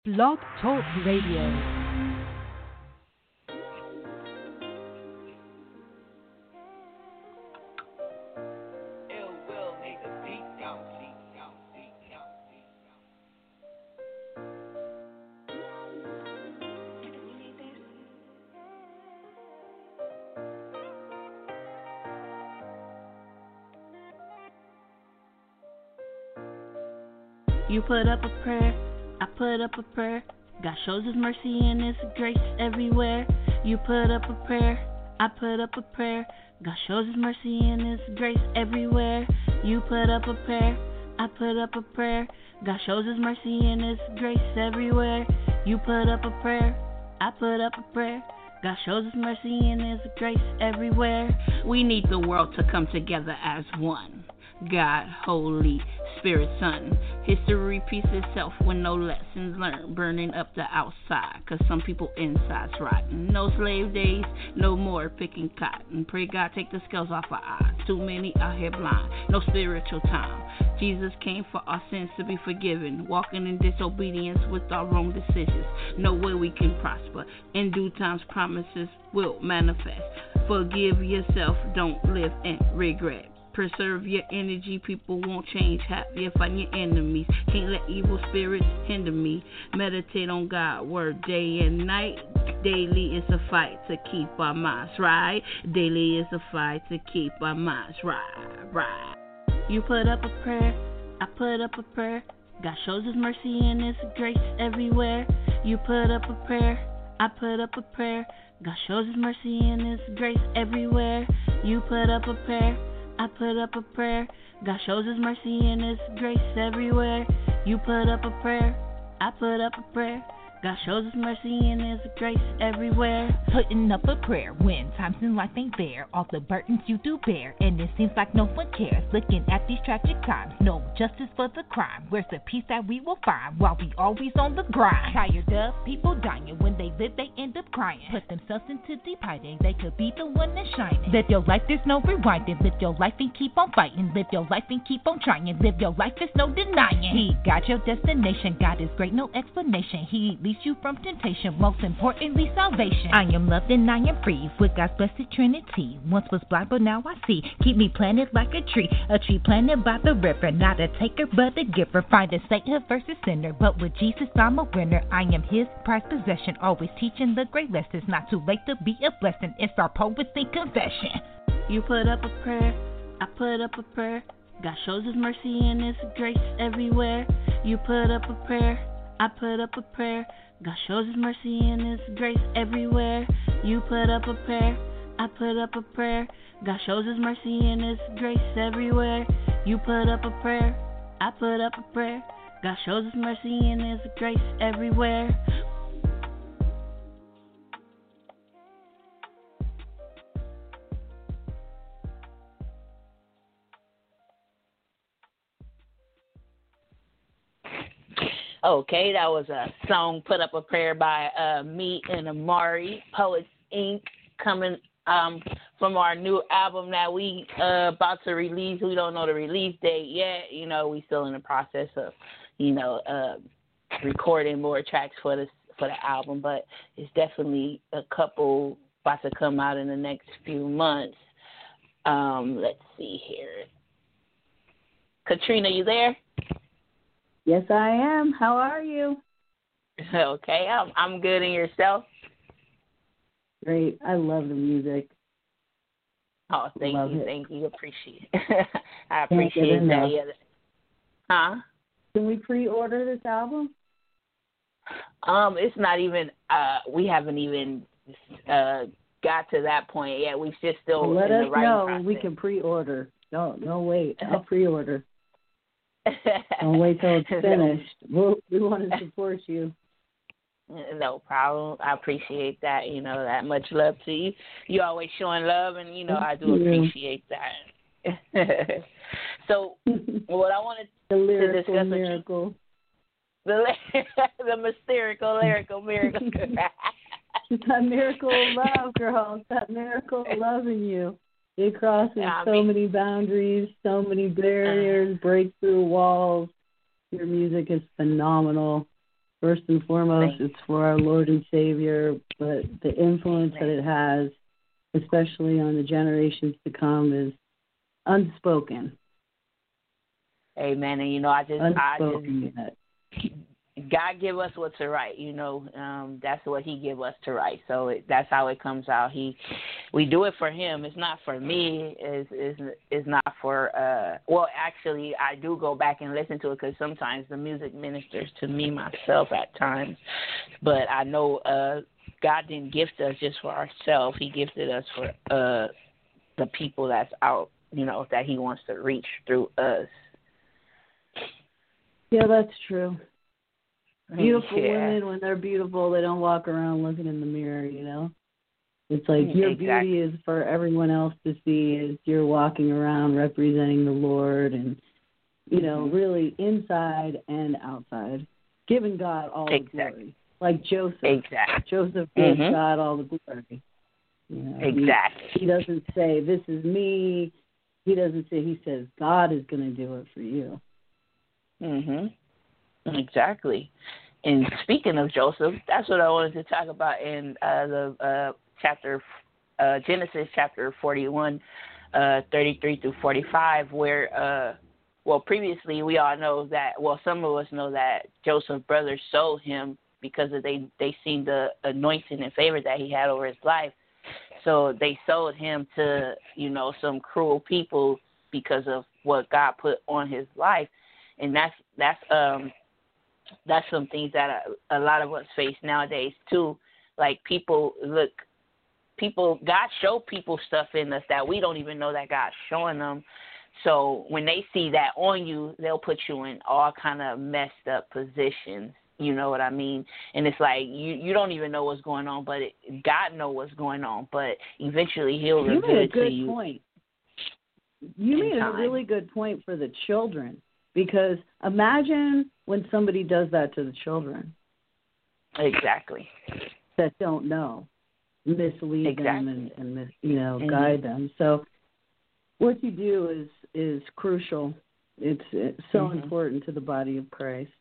Blog Talk Radio. You put up a prayer, I put up a prayer. God shows His mercy and His grace everywhere. You put up a prayer, I put up a prayer. God shows His mercy and His grace everywhere. You put up a prayer, I put up a prayer. God shows His mercy and His grace everywhere. You put up a prayer, I put up a prayer. God shows His mercy and His grace everywhere. We need the world to come together as one. God, Holy Spirit, Son. History repeats itself with no lessons learned. Burning up the outside, cause some people inside's rotten. No slave days, no more picking cotton. Pray God take the scales off our eyes. Too many out here blind, no spiritual time. Jesus came for our sins to be forgiven. Walking in disobedience with our wrong decisions. No way we can prosper. In due time's promises will manifest. Forgive yourself, don't live in regret. Preserve your energy, people won't change. Happier find your enemies. Can't let evil spirits hinder me. Meditate on God's word day and night. Daily is a fight to keep our minds right. Daily is a fight to keep our minds right. You put up a prayer, I put up a prayer. God shows His mercy and His grace everywhere. You put up a prayer, I put up a prayer. God shows His mercy and His grace everywhere. You put up a prayer, I put up a prayer. God shows His mercy and His grace everywhere. You put up a prayer, I put up a prayer. God shows His mercy and His grace everywhere. Putting up a prayer when times in life ain't fair. All the burdens you do bear, and it seems like no one cares. Looking at these tragic times, no justice for the crime. Where's the peace that we will find while we always on the grind? Tired of people dying, when they live they end up crying. Put themselves into deep hiding, they could be the one that's shining. Live your life, there's no rewinding. Live your life and keep on fighting. Live your life and keep on trying. Live your life, there's no denying. He got your destination, God is great, no explanation. He leads you from temptation, most importantly salvation. I am loved and I am free with God's blessed Trinity. Once was blind but now I see. Keep me planted like a tree planted by the river. Not a taker but a giver. Find a Satan versus sinner, but with Jesus I'm a winner. I am His prized possession, always teaching the great lessons. Not too late to be a blessing. It's our poetry confession. You put up a prayer, I put up a prayer. God shows His mercy and His grace everywhere. You put up a prayer, I put up a prayer. God shows His mercy and His grace everywhere. You put up a prayer, I put up a prayer. God shows His mercy and His grace everywhere. You put up a prayer, I put up a prayer. God shows His mercy and His grace everywhere. Okay, that was a song, Put Up a Prayer, by me and Amari, Poets Inc., coming from our new album that we about to release. We don't know the release date yet. You know, we still in the process of, recording more tracks for the album, but it's definitely a couple about to come out in the next few months. Let's see here. Katrina, you there? Yes, I am. How are you? Okay, I'm good. And yourself? Great. I love the music. Oh, thank you. Appreciate it. I Can't appreciate get that. enough. Yeah. Huh? Can we pre-order this album? It's not even. We haven't even got to that point yet. We've just still Well, let in us the writing know. process. We can pre-order. No, wait. I'll pre-order. Don't wait till it's finished. We want to support you. No problem. I appreciate that. That much love to you. You always showing love, and I do appreciate that. So, what I wanted to discuss miracle. The mysterical, lyrical miracle. It's that miracle of love, girl. It's that miracle of love in you. It crosses so many boundaries, so many barriers, breaks through walls. Your music is phenomenal. First and foremost, it's for our Lord and Savior, but the influence that it has, especially on the generations to come, is unspoken. Amen. And, you know, God give us what's right, you know. That's what He give us to write. So that's how it comes out. We do it for Him. It's not for me. It's not for. Well, actually, I do go back and listen to it because sometimes the music ministers to me myself at times. But I know God didn't gift us just for ourselves. He gifted us for the people that's out, you know, that He wants to reach through us. Yeah, that's true. Beautiful women, when they're beautiful, they don't walk around looking in the mirror, you know. It's like your beauty is for everyone else to see as you're walking around representing the Lord and, you know, really inside and outside, giving God all the glory. Like Joseph. Joseph gave God all the glory. You know, He doesn't say, this is me. He doesn't say, he says, God is going to do it for you. Exactly. And speaking of Joseph, that's what I wanted to talk about in the Genesis chapter 41, 33 through 45, where, previously we all know that, some of us know that Joseph's brothers sold him because they seen the anointing and favor that he had over his life. So they sold him to, you know, some cruel people because of what God put on his life. And that's some things that a lot of us face nowadays too. Like God showed people stuff in us that we don't even know that God's showing them. So when they see that on you, they'll put you in all kind of messed up positions. You know what I mean? And it's like you don't even know what's going on, but God knows what's going on. But eventually He'll reveal it to you. You made a really good point for the children. Because imagine when somebody does that to the children. Exactly. That don't know. Mislead them and guide them. So what you do is crucial. It's so important to the body of Christ.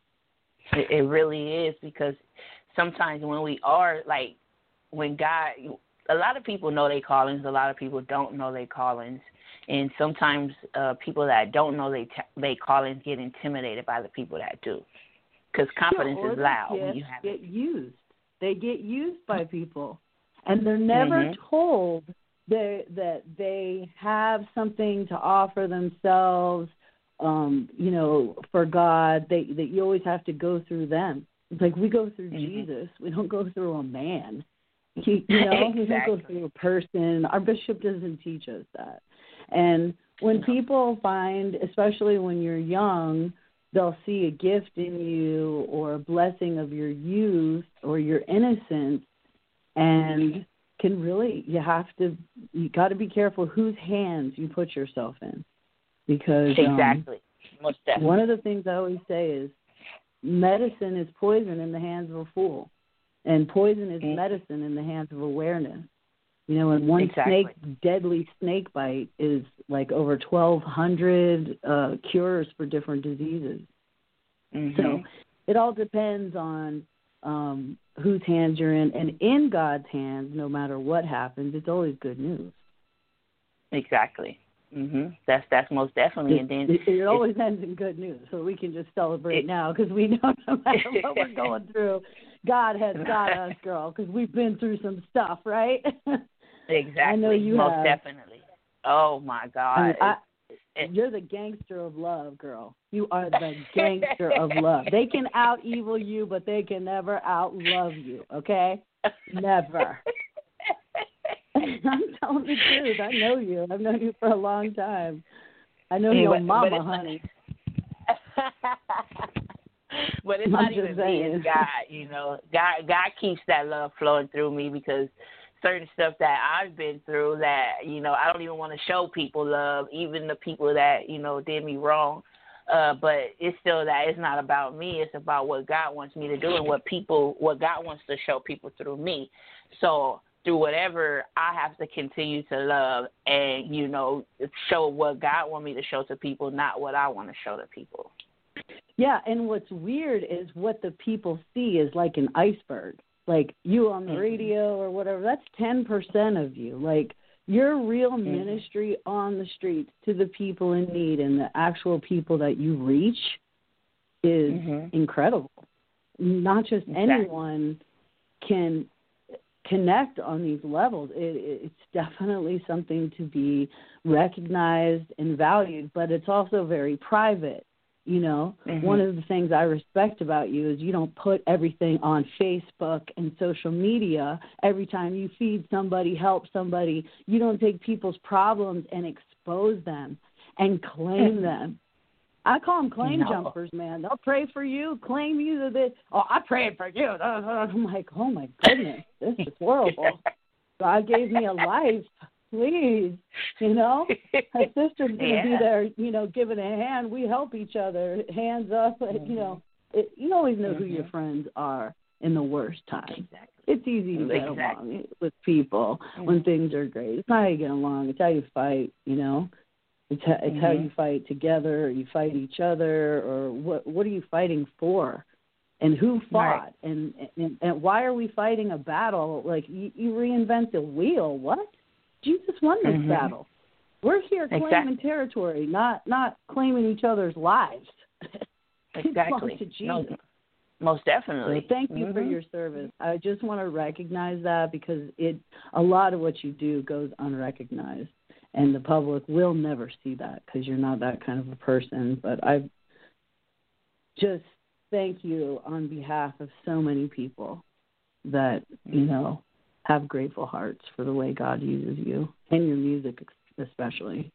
It really is, because sometimes when we are, like, when God, a lot of people know their callings, a lot of people don't know their callings. And sometimes people that don't know they callings get intimidated by the people that do, because confidence is loud when you have it. They get used by people, and they're never told that they have something to offer themselves. You know, for God, that you always have to go through them. It's like we go through Jesus. We don't go through a man. We don't go through a person. Our bishop doesn't teach us that. And when people find, especially when you're young, they'll see a gift in you or a blessing of your youth or your innocence, and you got to be careful whose hands you put yourself in. Because Most definitely. One of the things I always say is medicine is poison in the hands of a fool, and poison is medicine in the hands of awareness. You know, and one deadly snake bite is like over 1,200 cures for different diseases. So it all depends on whose hands you're in. And in God's hands, no matter what happens, it's always good news. Exactly. That's most definitely. And then it always ends in good news, so we can just celebrate now, because we know no matter what we're going through, God has got us, girl, because we've been through some stuff, right? Exactly. I know you most have. Definitely. Oh my God. You're the gangster of love, girl. You are the gangster of love. They can out evil you, but they can never out love you. Okay? Never. I'm telling the truth. I know you. I've known you for a long time. I know your mama, honey. But it's not even me, it's God, you know. God keeps that love flowing through me, because certain stuff that I've been through that, you know, I don't even want to show people love, even the people that, you know, did me wrong. But it's still that it's not about me. It's about what God wants me to do and what God wants to show people through me. So through whatever, I have to continue to love and, you know, show what God wants me to show to people, not what I want to show to people. Yeah, and what's weird is what the people see is like an iceberg. Like you on the radio or whatever, that's 10% of you. Like your real ministry on the streets to the people in need and the actual people that you reach is incredible. Not just anyone can connect on these levels. It's definitely something to be recognized and valued, but it's also very private. You know, one of the things I respect about you is you don't put everything on Facebook and social media. Every time you feed somebody, help somebody, you don't take people's problems and expose them and claim them. I call them claim jumpers, man. They'll pray for you, claim you. I prayed for you. I'm like, oh, my goodness, this is horrible. God gave me a life. Please, you know, my sister's going to be there, you know, giving a hand. We help each other, hands up. You know, you always know who your friends are in the worst time. Exactly. It's easy to get along with people when things are great. It's not how you get along. It's how you fight, you know. It's how you fight together, or you fight each other, or what are you fighting for? And who fought? Right. And why are we fighting a battle? Like, you reinvent the wheel. What? Jesus won this battle. We're here claiming territory, not claiming each other's lives. Exactly. To Jesus. No, most definitely. So thank you for your service. I just want to recognize that because a lot of what you do goes unrecognized, and the public will never see that because you're not that kind of a person. But I just thank you on behalf of so many people that, you know, have grateful hearts for the way God uses you and your music especially.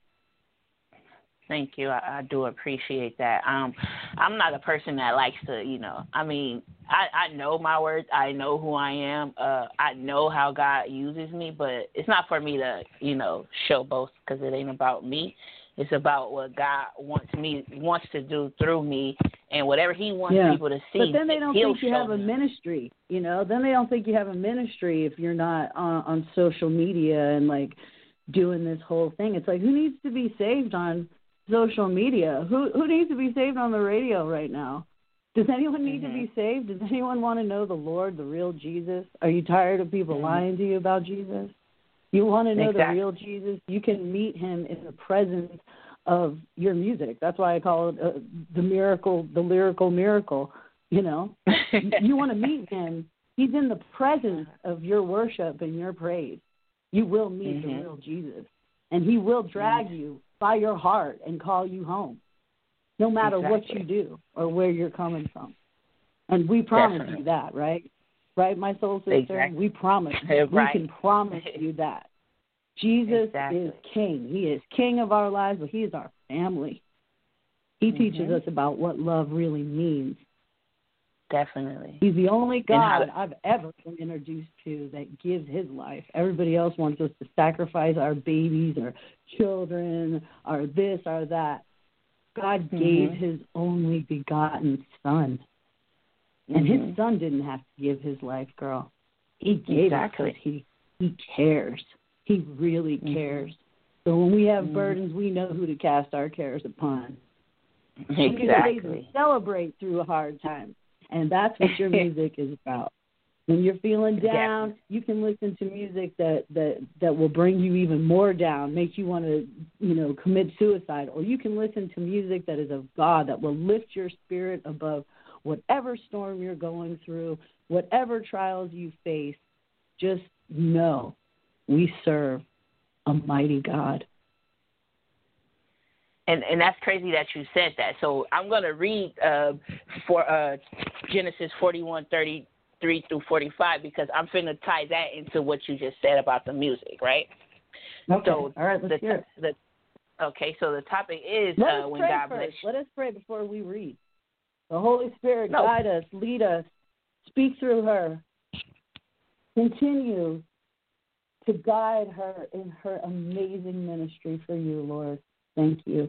Thank you. I do appreciate that. I'm not a person that likes to, you know, I mean, I know my words. I know who I am. I know how God uses me, but it's not for me to, you know, show boast because it ain't about me. It's about what God wants to do through me, and whatever He wants people to see. But then they don't think you have a ministry, you know. Then they don't think you have a ministry if you're not on social media and like doing this whole thing. It's like, who needs to be saved on social media? Who needs to be saved on the radio right now? Does anyone need to be saved? Does anyone want to know the Lord, the real Jesus? Are you tired of people lying to you about Jesus? You want to know the real Jesus? You can meet Him in the presence of your music. That's why I call it the lyrical miracle. You know, you want to meet Him. He's in the presence of your worship and your praise. You will meet the real Jesus, and He will drag you by your heart and call you home, no matter what you do or where you're coming from. And we promise you that, right? Right, my soul sister? We promise. We can promise you that. Jesus is King. He is King of our lives, but He is our family. He teaches us about what love really means. Definitely. He's the only God I've ever been introduced to that gives His life. Everybody else wants us to sacrifice our babies or children or this or that. God gave His only begotten Son. And His Son didn't have to give His life, girl. He gave it because He cares. He really cares. So when we have burdens, we know who to cast our cares upon. Exactly. We celebrate through a hard time. And that's what your music is about. When you're feeling down, you can listen to music that will bring you even more down, make you want to, you know, commit suicide. Or you can listen to music that is of God, that will lift your spirit above whatever storm you're going through, whatever trials you face. Just know we serve a mighty God. And that's crazy that you said that. So I'm going to read for Genesis 41:33 through 45 because I'm finna tie that into what you just said about the music, right? Okay. So all right, let's hear it. Okay, so the topic is when God bless. Let us pray before we read. The Holy Spirit guide us, lead us, speak through her. Continue to guide her in her amazing ministry for you, Lord. Thank you.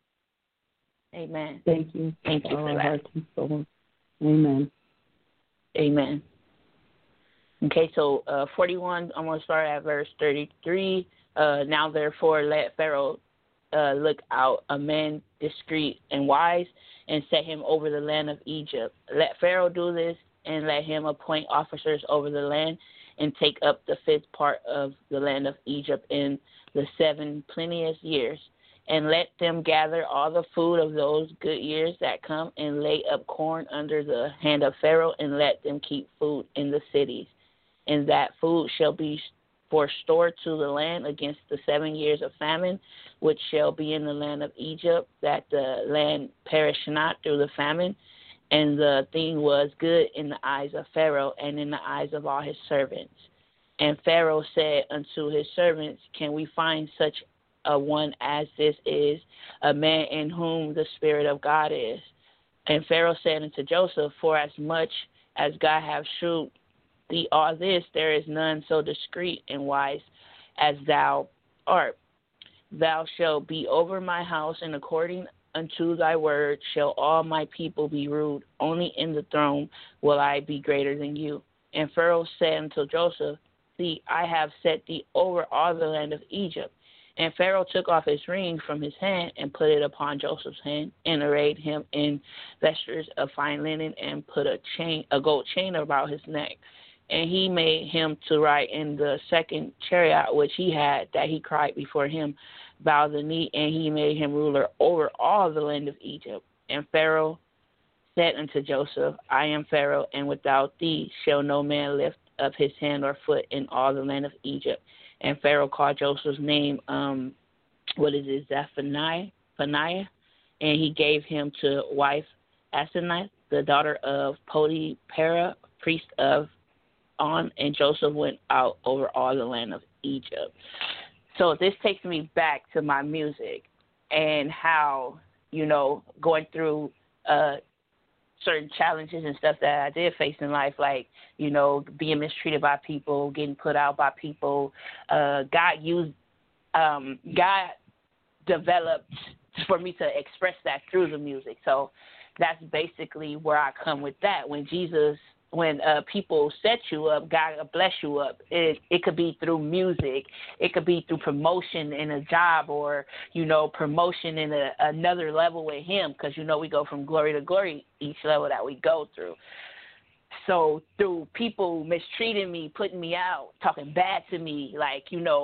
Amen. Thank you. Thank you for that. Amen. Amen. Okay, so 41, I'm going to start at verse 33. Now, therefore, let Pharaoh look out a man discreet and wise, and set him over the land of Egypt. Let Pharaoh do this, and let him appoint officers over the land, and take up the fifth part of the land of Egypt in the 7 plenteous years. And let them gather all the food of those good years that come, and lay up corn under the hand of Pharaoh, and let them keep food in the cities. And that food shall be for store to the land against the 7 years of famine, which shall be in the land of Egypt, that the land perish not through the famine. And the thing was good in the eyes of Pharaoh, and in the eyes of all his servants. And Pharaoh said unto his servants, Can we find such a one as this is, a man in whom the Spirit of God is? And Pharaoh said unto Joseph, For as much as God hath shewed thee all this, there is none so discreet and wise as thou art. Thou shalt be over my house, and according unto thy word shall all my people be ruled. Only in the throne will I be greater than you. And Pharaoh said unto Joseph, See, I have set thee over all the land of Egypt. And Pharaoh took off his ring from his hand, and put it upon Joseph's hand, and arrayed him in vestures of fine linen, and put a gold chain about his neck. And he made him to ride in the second chariot which he had, that he cried before him, Bow the knee, and he made him ruler over all the land of Egypt. And Pharaoh said unto Joseph, I am Pharaoh, and without thee shall no man lift up his hand or foot in all the land of Egypt. And Pharaoh called Joseph's name, Zephaniah, and he gave him to wife Asenath, the daughter of Potiphera, priest of On, and Joseph went out over all the land of Egypt. So this takes me back to my music and how, going through certain challenges and stuff that I did face in life, like, being mistreated by people, getting put out by people. God developed for me to express that through the music. So that's basically where I come with that. When people set you up, God will bless you up. It could be through music. It could be through promotion in a job, or, promotion in another level with him, because, we go from glory to glory each level that we go through. So through people mistreating me, putting me out, talking bad to me, like,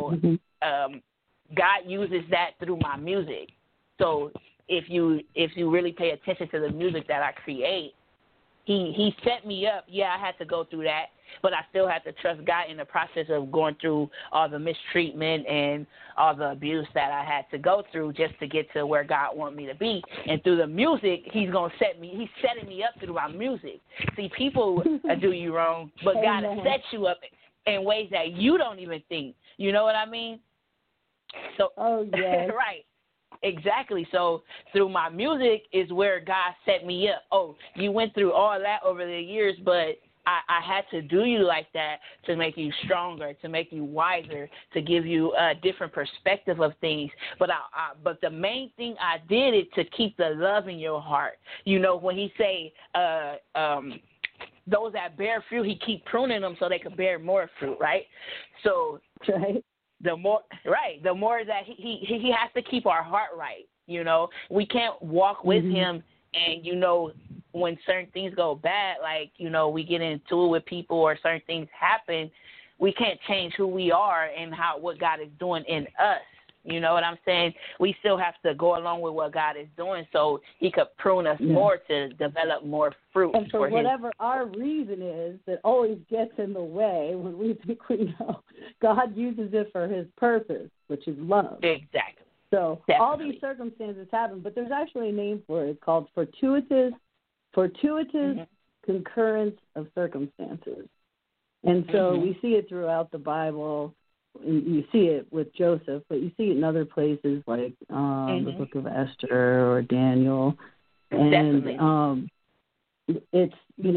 God uses that through my music. So if you really pay attention to the music that I create, He set me up. Yeah, I had to go through that, but I still had to trust God in the process of going through all the mistreatment and all the abuse that I had to go through just to get to where God wanted me to be. And through the music, He's setting me up through my music. See, people do you wrong, but God has set you up in ways that you don't even think. You know what I mean? So, yes. Right. Exactly. So through my music is where God set me up. Oh, you went through all that over the years, but I had to do you like that to make you stronger, to make you wiser, to give you a different perspective of things. But the main thing I did is to keep the love in your heart. When He say those that bear fruit, He keep pruning them so they can bear more fruit, right? So right. The more that he has to keep our heart right. We can't walk with Him, and when certain things go bad, like we get into it with people or certain things happen, we can't change who we are and what God is doing in us. You know what I'm saying? We still have to go along with what God is doing so He could prune us more to develop more fruit. And for whatever our reason is that always gets in the way when we think we know, God uses it for His purpose, which is love. Exactly. So all these circumstances happen, but there's actually a name for it. It's called fortuitous concurrence of circumstances. And so we see it throughout the Bible. You see it with Joseph, but you see it in other places like the Book of Esther or Daniel. And it's,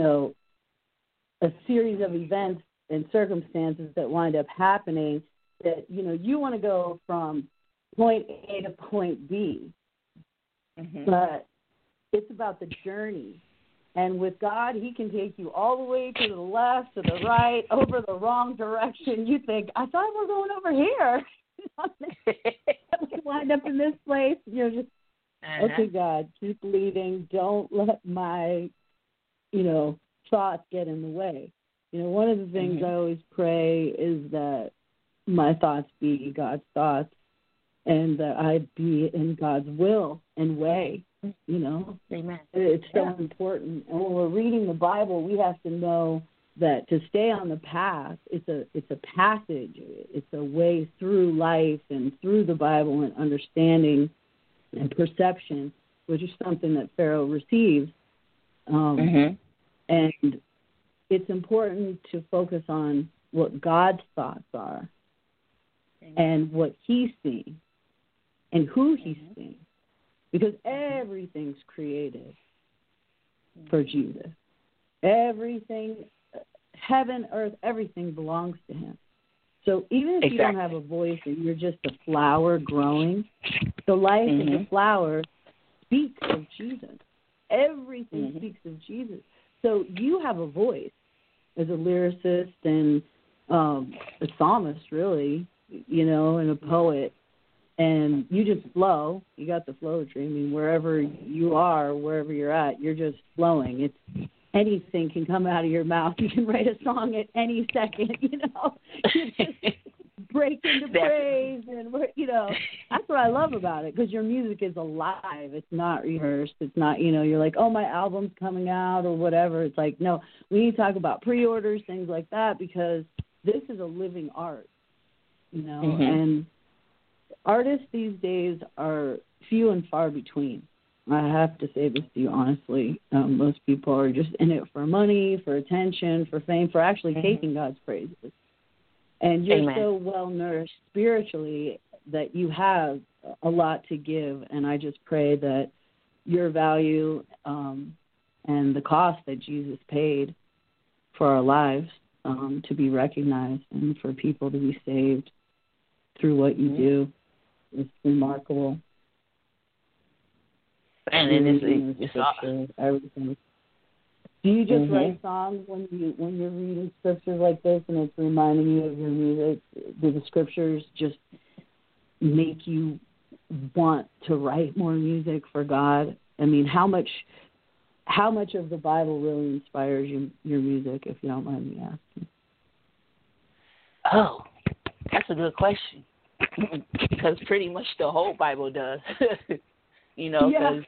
a series of events and circumstances that wind up happening that, you want to go from point A to point B. But it's about the journey. And with God, He can take you all the way to the left, to the right, over the wrong direction. You think, I thought we're going over here. wind up in this place. You're just, okay, God, keep leading. Don't let my, thoughts get in the way. One of the things I always pray is that my thoughts be God's thoughts and that I be in God's will and way, Amen. It's so important. And when we're reading the Bible, we have to know that to stay on the path, it's a passage. It's a way through life and through the Bible and understanding and perception, which is something that Pharaoh received. And it's important to focus on what God's thoughts are and what he's seeing and who he's seeing. Because everything's created for Jesus. Everything, heaven, earth, everything belongs to him. So even if you don't have a voice and you're just a flower growing, the life of the flower speaks of Jesus. Everything speaks of Jesus. So you have a voice as a lyricist and a psalmist, really, and a poet. And you just flow. You got the flowetry. I mean, wherever you are, wherever you're at, you're just flowing. It's anything can come out of your mouth. You can write a song at any second, You just break into praise. And, that's what I love about it, because your music is alive. It's not rehearsed. It's not, you're like, oh, my album's coming out or whatever. It's like, no, we need to talk about pre-orders, things like that, because this is a living art, and artists these days are few and far between. I have to say this to you honestly. Most people are just in it for money, for attention, for fame, for actually taking God's praises. And you're so well-nourished spiritually that you have a lot to give. And I just pray that your value and the cost that Jesus paid for our lives to be recognized and for people to be saved through what you do. It's remarkable. And it's everything. Do you just write songs when you're reading scriptures like this and it's reminding you of your music? Do the scriptures just make you want to write more music for God? I mean, how much of the Bible really inspires your music, if you don't mind me asking? Oh, that's a good question. Because pretty much the whole Bible does, because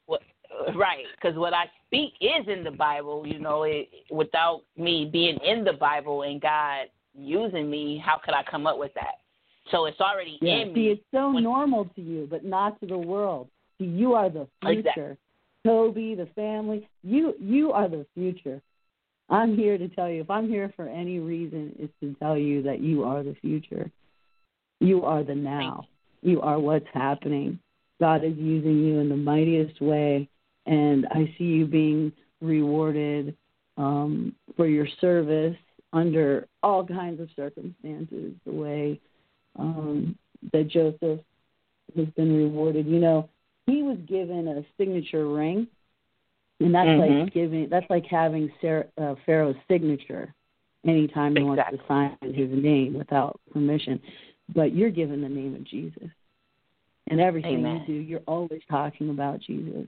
what I speak is in the Bible, without me being in the Bible and God using me, how could I come up with that? So it's already in me. See, it's so normal to you, but not to the world. See, you are the future. Exactly. Toby, the family, you are the future. I'm here to tell you, if I'm here for any reason, it's to tell you that you are the future. You are the now. You are what's happening. God is using you in the mightiest way, and I see you being rewarded for your service under all kinds of circumstances, the way that Joseph has been rewarded. He was given a signature ring, and that's like having Pharaoh's signature anytime he wants to sign his name without permission. But you're given the name of Jesus. And everything you do, you're always talking about Jesus.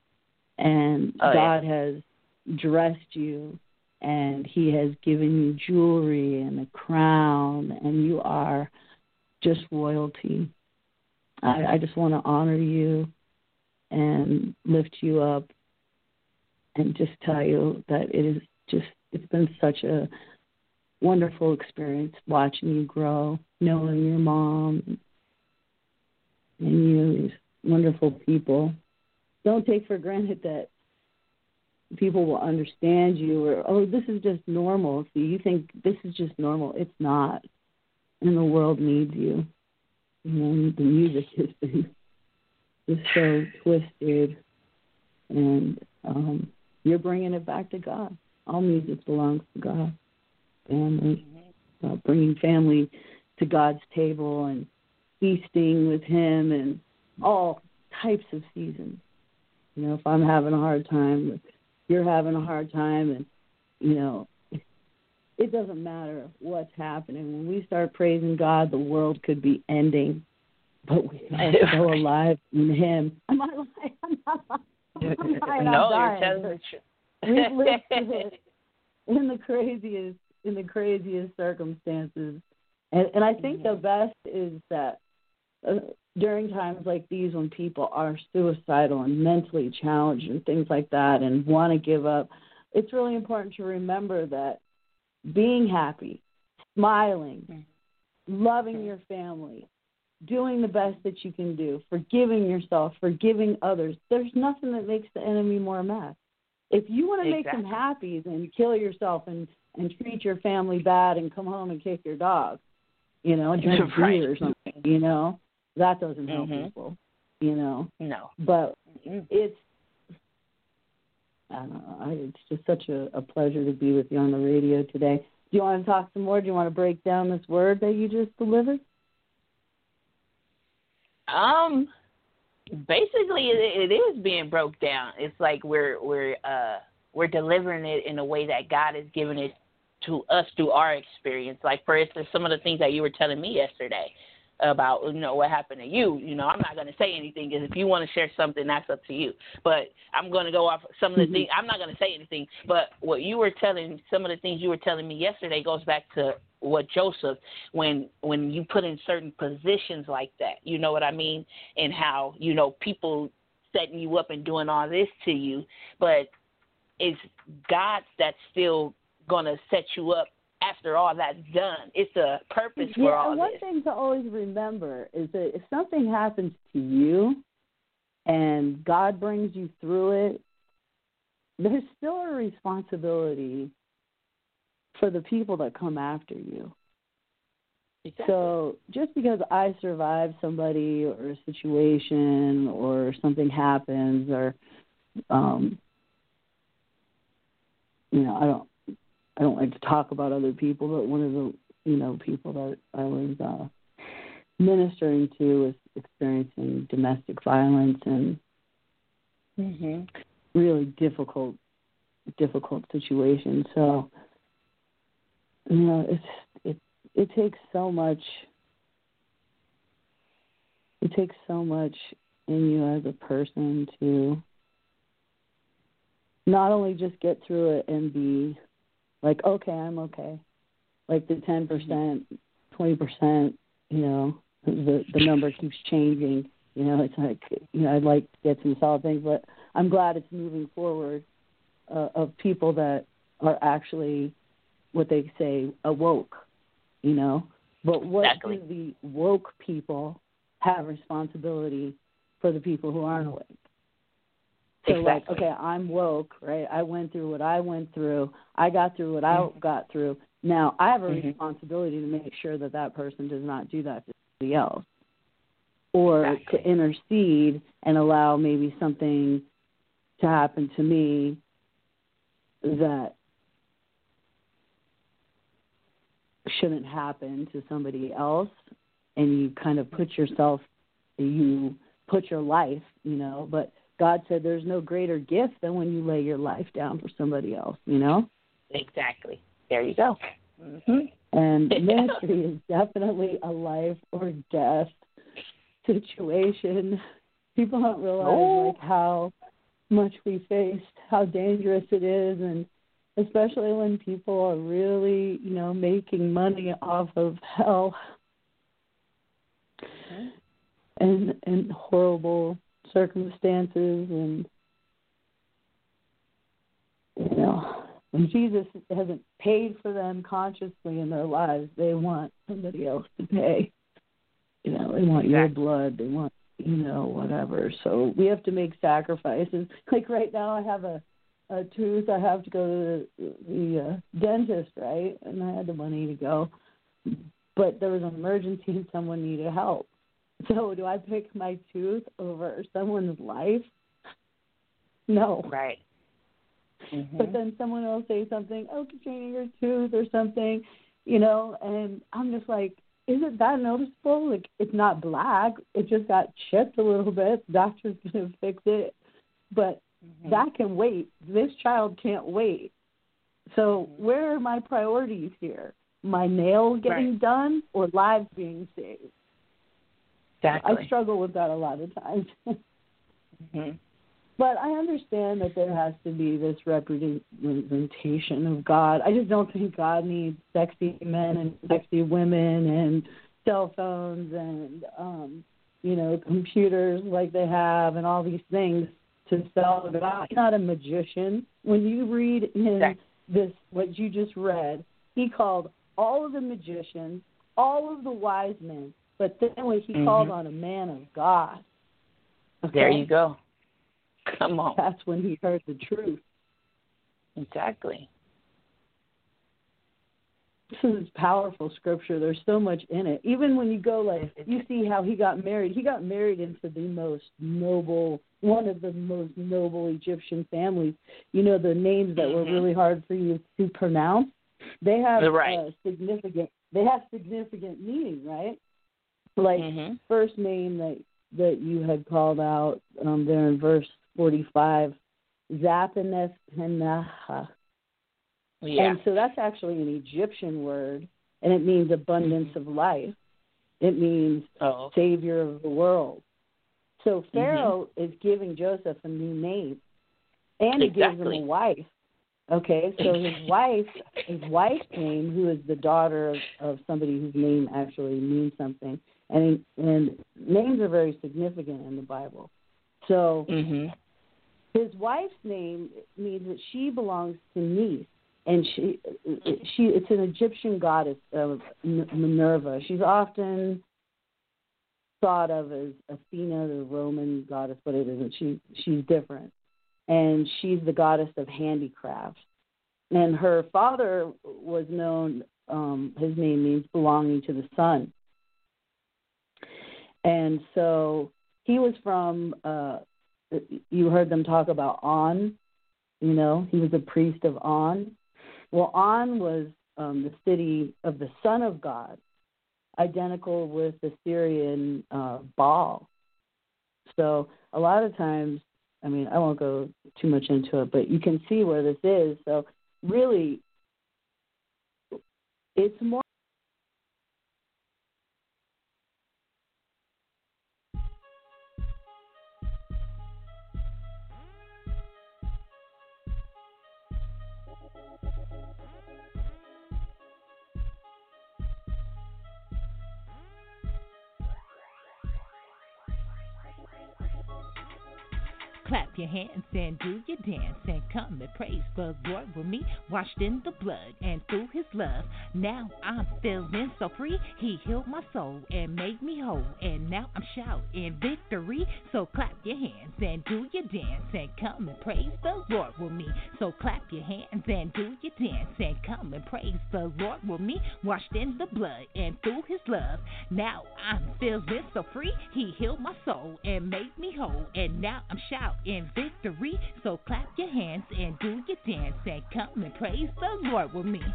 And God has dressed you, and he has given you jewelry and a crown, and you are just royalty. I just want to honor you and lift you up and just tell you that it's been such a wonderful experience watching you grow, knowing your mom and you, these wonderful people. Don't take for granted that people will understand you or, this is just normal. See, you think this is just normal. It's not. And the world needs you. The music has been just so twisted. And you're bringing it back to God. All music belongs to God. Family, bringing family to God's table and feasting with him and all types of seasons. If I'm having a hard time, if you're having a hard time, and, it doesn't matter what's happening. When we start praising God, the world could be ending but we are still alive in Him. I'm not lying. I'm dying. No, you're telling the truth. We've lived through it in the craziest circumstances, and I think the best is that during times like these, when people are suicidal and mentally challenged and things like that, and want to give up, it's really important to remember that being happy, smiling, loving your family, doing the best that you can do, forgiving yourself, forgiving others, there's nothing that makes the enemy more mad. If you want to make them happy, then kill yourself and treat your family bad and come home and kick your dog, and drink beer or something, That doesn't help people, No. But it's, I don't know, it's just such a pleasure to be with you on the radio today. Do you want to talk some more? Do you want to break down this word that you just delivered? Basically, it is being broke down. It's like we're delivering it in a way that God has given it to us through our experience. Like, for instance, some of the things that you were telling me yesterday about, what happened to you. I'm not going to say anything, because if you want to share something, that's up to you. But I'm going to go off some of the things. I'm not going to say anything. But some of the things you were telling me yesterday goes back to what Joseph, when you put in certain positions like that, you know what I mean? And how, people setting you up and doing all this to you, but it's God that's still going to set you up after all that's done. It's a purpose for all and this. One thing to always remember is that if something happens to you and God brings you through it, there's still a responsibility for the people that come after you. Exactly. So just because I survived somebody or a situation or something happens, or I don't like to talk about other people, but one of the people that I was ministering to was experiencing domestic violence and really difficult situations. So it takes so much. It takes so much in you as a person to not only just get through it and be like, okay, I'm okay. Like the 10%, 20%, the number keeps changing. It's like, I'd like to get some solid things, but I'm glad it's moving forward of people that are actually what they say awoke, But what do the woke people have responsibility for the people who aren't awake? So like, okay, I'm woke, right? I went through what I went through. I got through what I got through. Now I have a responsibility to make sure that person does not do that to somebody else, or to intercede and allow maybe something to happen to me that shouldn't happen to somebody else. And you kind of put your life, but God said there's no greater gift than when you lay your life down for somebody else, Exactly. There you go. And ministry is definitely a life or death situation. People don't realize how much we face, how dangerous it is, and especially when people are really, making money off of hell and horrible circumstances, and when Jesus hasn't paid for them consciously in their lives, they want somebody else to pay. They want your blood, they want whatever. So we have to make sacrifices. Like right now, I have a tooth. I have to go to the dentist, right? And I had the money to go, but there was an emergency and someone needed help. So do I pick my tooth over someone's life? No. Right. But then someone will say something, Katrina, your tooth or something, and I'm just like, is it that noticeable? Like, it's not black. It just got chipped a little bit. The doctor's going to fix it. But that can wait. This child can't wait. So where are my priorities here? My nails getting done or lives being saved? Exactly. I struggle with that a lot of times. Mm-hmm. But I understand that there has to be this representation of God. I just don't think God needs sexy men and sexy women and cell phones and, computers like they have and all these things to sell God. He's not a magician. When you read in this, what you just read, he called all of the magicians, all of the wise men, but then when he called on a man of God. Okay? There you go. Come on. That's when he heard the truth. Exactly. This is powerful scripture. There's so much in it. Even when you go, you see how he got married. He got married into the most noble, one of the most noble Egyptian families. You know, the names that were really hard for you to pronounce, they have significant meaning, right? Like first name that you had called out there in verse 45, Zaphaneth Henaha. Yeah. And so that's actually an Egyptian word, and it means abundance of life. It means Savior of the world. So Pharaoh is giving Joseph a new name, and he gives him a wife. Okay, so his wife's name, who is the daughter of somebody whose name actually means something, and names are very significant in the Bible. So his wife's name means that she belongs to Nice. And she it's an Egyptian goddess of Minerva. She's often thought of as Athena, the Roman goddess, but it isn't. She's different, and she's the goddess of handicraft. And her father was known. His name means belonging to the sun. And so he was from. You heard them talk about On. You know, he was a priest of On. Well, On was the city of the Son of God, identical with the Syrian Baal. So a lot of times, I mean, I won't go too much into it, but you can see where this is. So really, it's more. Clap your hands and do your dance and come and praise the Lord with me. Washed in the blood and through his love. Now I'm feeling so free. He healed my soul and made me whole. And now I'm shouting victory. So clap your hands and do your dance and come and praise the Lord with me. So clap your hands and do your dance and come and praise the Lord with me. Washed in the blood and through his love. Now I'm feeling so free. He healed my soul and made me whole. And now I'm shouting in victory, so clap your hands and do your dance and come and praise the Lord with me.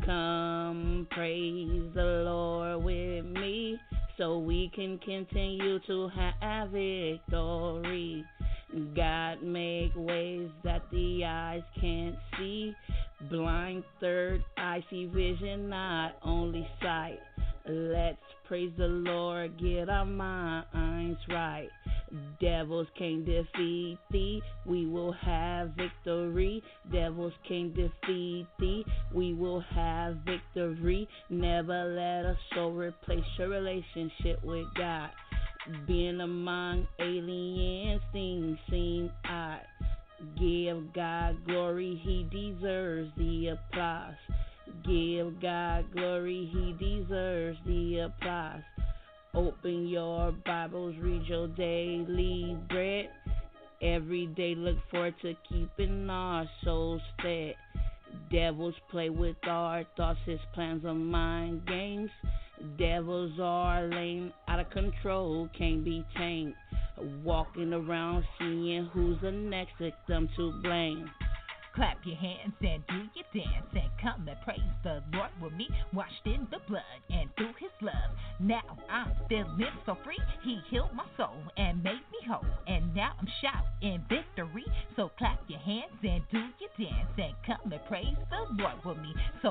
Come praise the Lord with me, so we can continue to have victory. God make ways that the eyes can't see. Blind third eye see vision, not only sight. Let's praise the Lord, get our minds right. Devils can't defeat thee, we will have victory. Devils can't defeat thee, we will have victory. Never let a soul replace your relationship with God. Being among aliens, things seem odd. Give God glory, he deserves the applause. Give God glory, he deserves the applause. Open your Bibles, read your daily bread. Every day look forward to keeping our souls fed. Devils play with our thoughts, his plans are mind games. Devils are lame, out of control, can't be tamed. Walking around seeing who's the next victim to blame. Clap your hands and do your dance and come and praise the Lord with me. Washed in the blood and through his love. Now I'm feeling so free. He healed my soul and made me whole. And now I'm shouting victory. So clap your hands and do your dance and come and praise the Lord with me. So clap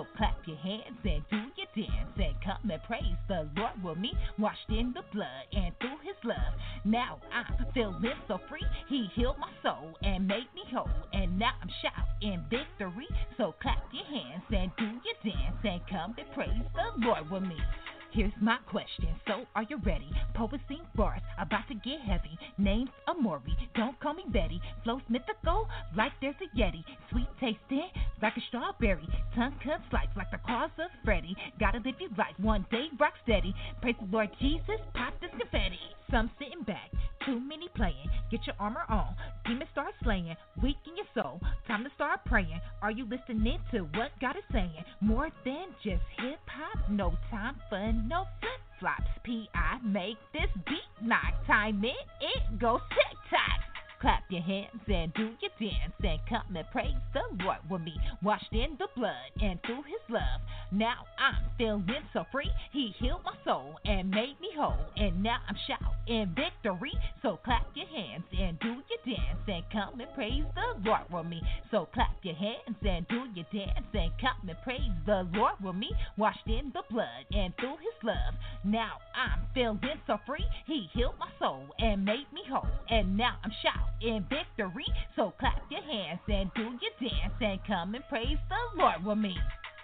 your hands and do your dance and come and praise the Lord with me, washed in the blood and through his love. Now I'm feeling so free. He healed my soul and made me whole, and now I'm shouting victory. So clap your hands and do your dance and come and praise the Lord with me. Here's my question, so are you ready? Poesy bars, about to get heavy. Name's Amori, don't call me Betty. Flow mythical, like there's a Yeti. Sweet tasting, like a strawberry. Tongue cut slice, like the claws of Freddy. Gotta live your life, one day rock steady. Praise the Lord Jesus, pop this confetti. Some sitting back, too many playing. Get your armor on, demons start slaying. Weak in your soul, time to start praying. Are you listening to what God is saying? More than just hip hop, no time for no flip flops. P.I. make this beat knock. Time it goes tick tock. Clap your hands and do your dance and come and praise the Lord with me, washed in the blood and through his love. Now I'm feeling so free. He healed my soul and made me whole, and now I'm shouting victory. So clap your hands and do your dance and come and praise the Lord with me. So clap your hands and do your dance and come and praise the Lord with me, washed in the blood and through his love. Now I'm feeling so free. He healed my soul and made me whole, and now I'm shouting in victory. So clap your hands and do your dance and come and praise the Lord with me.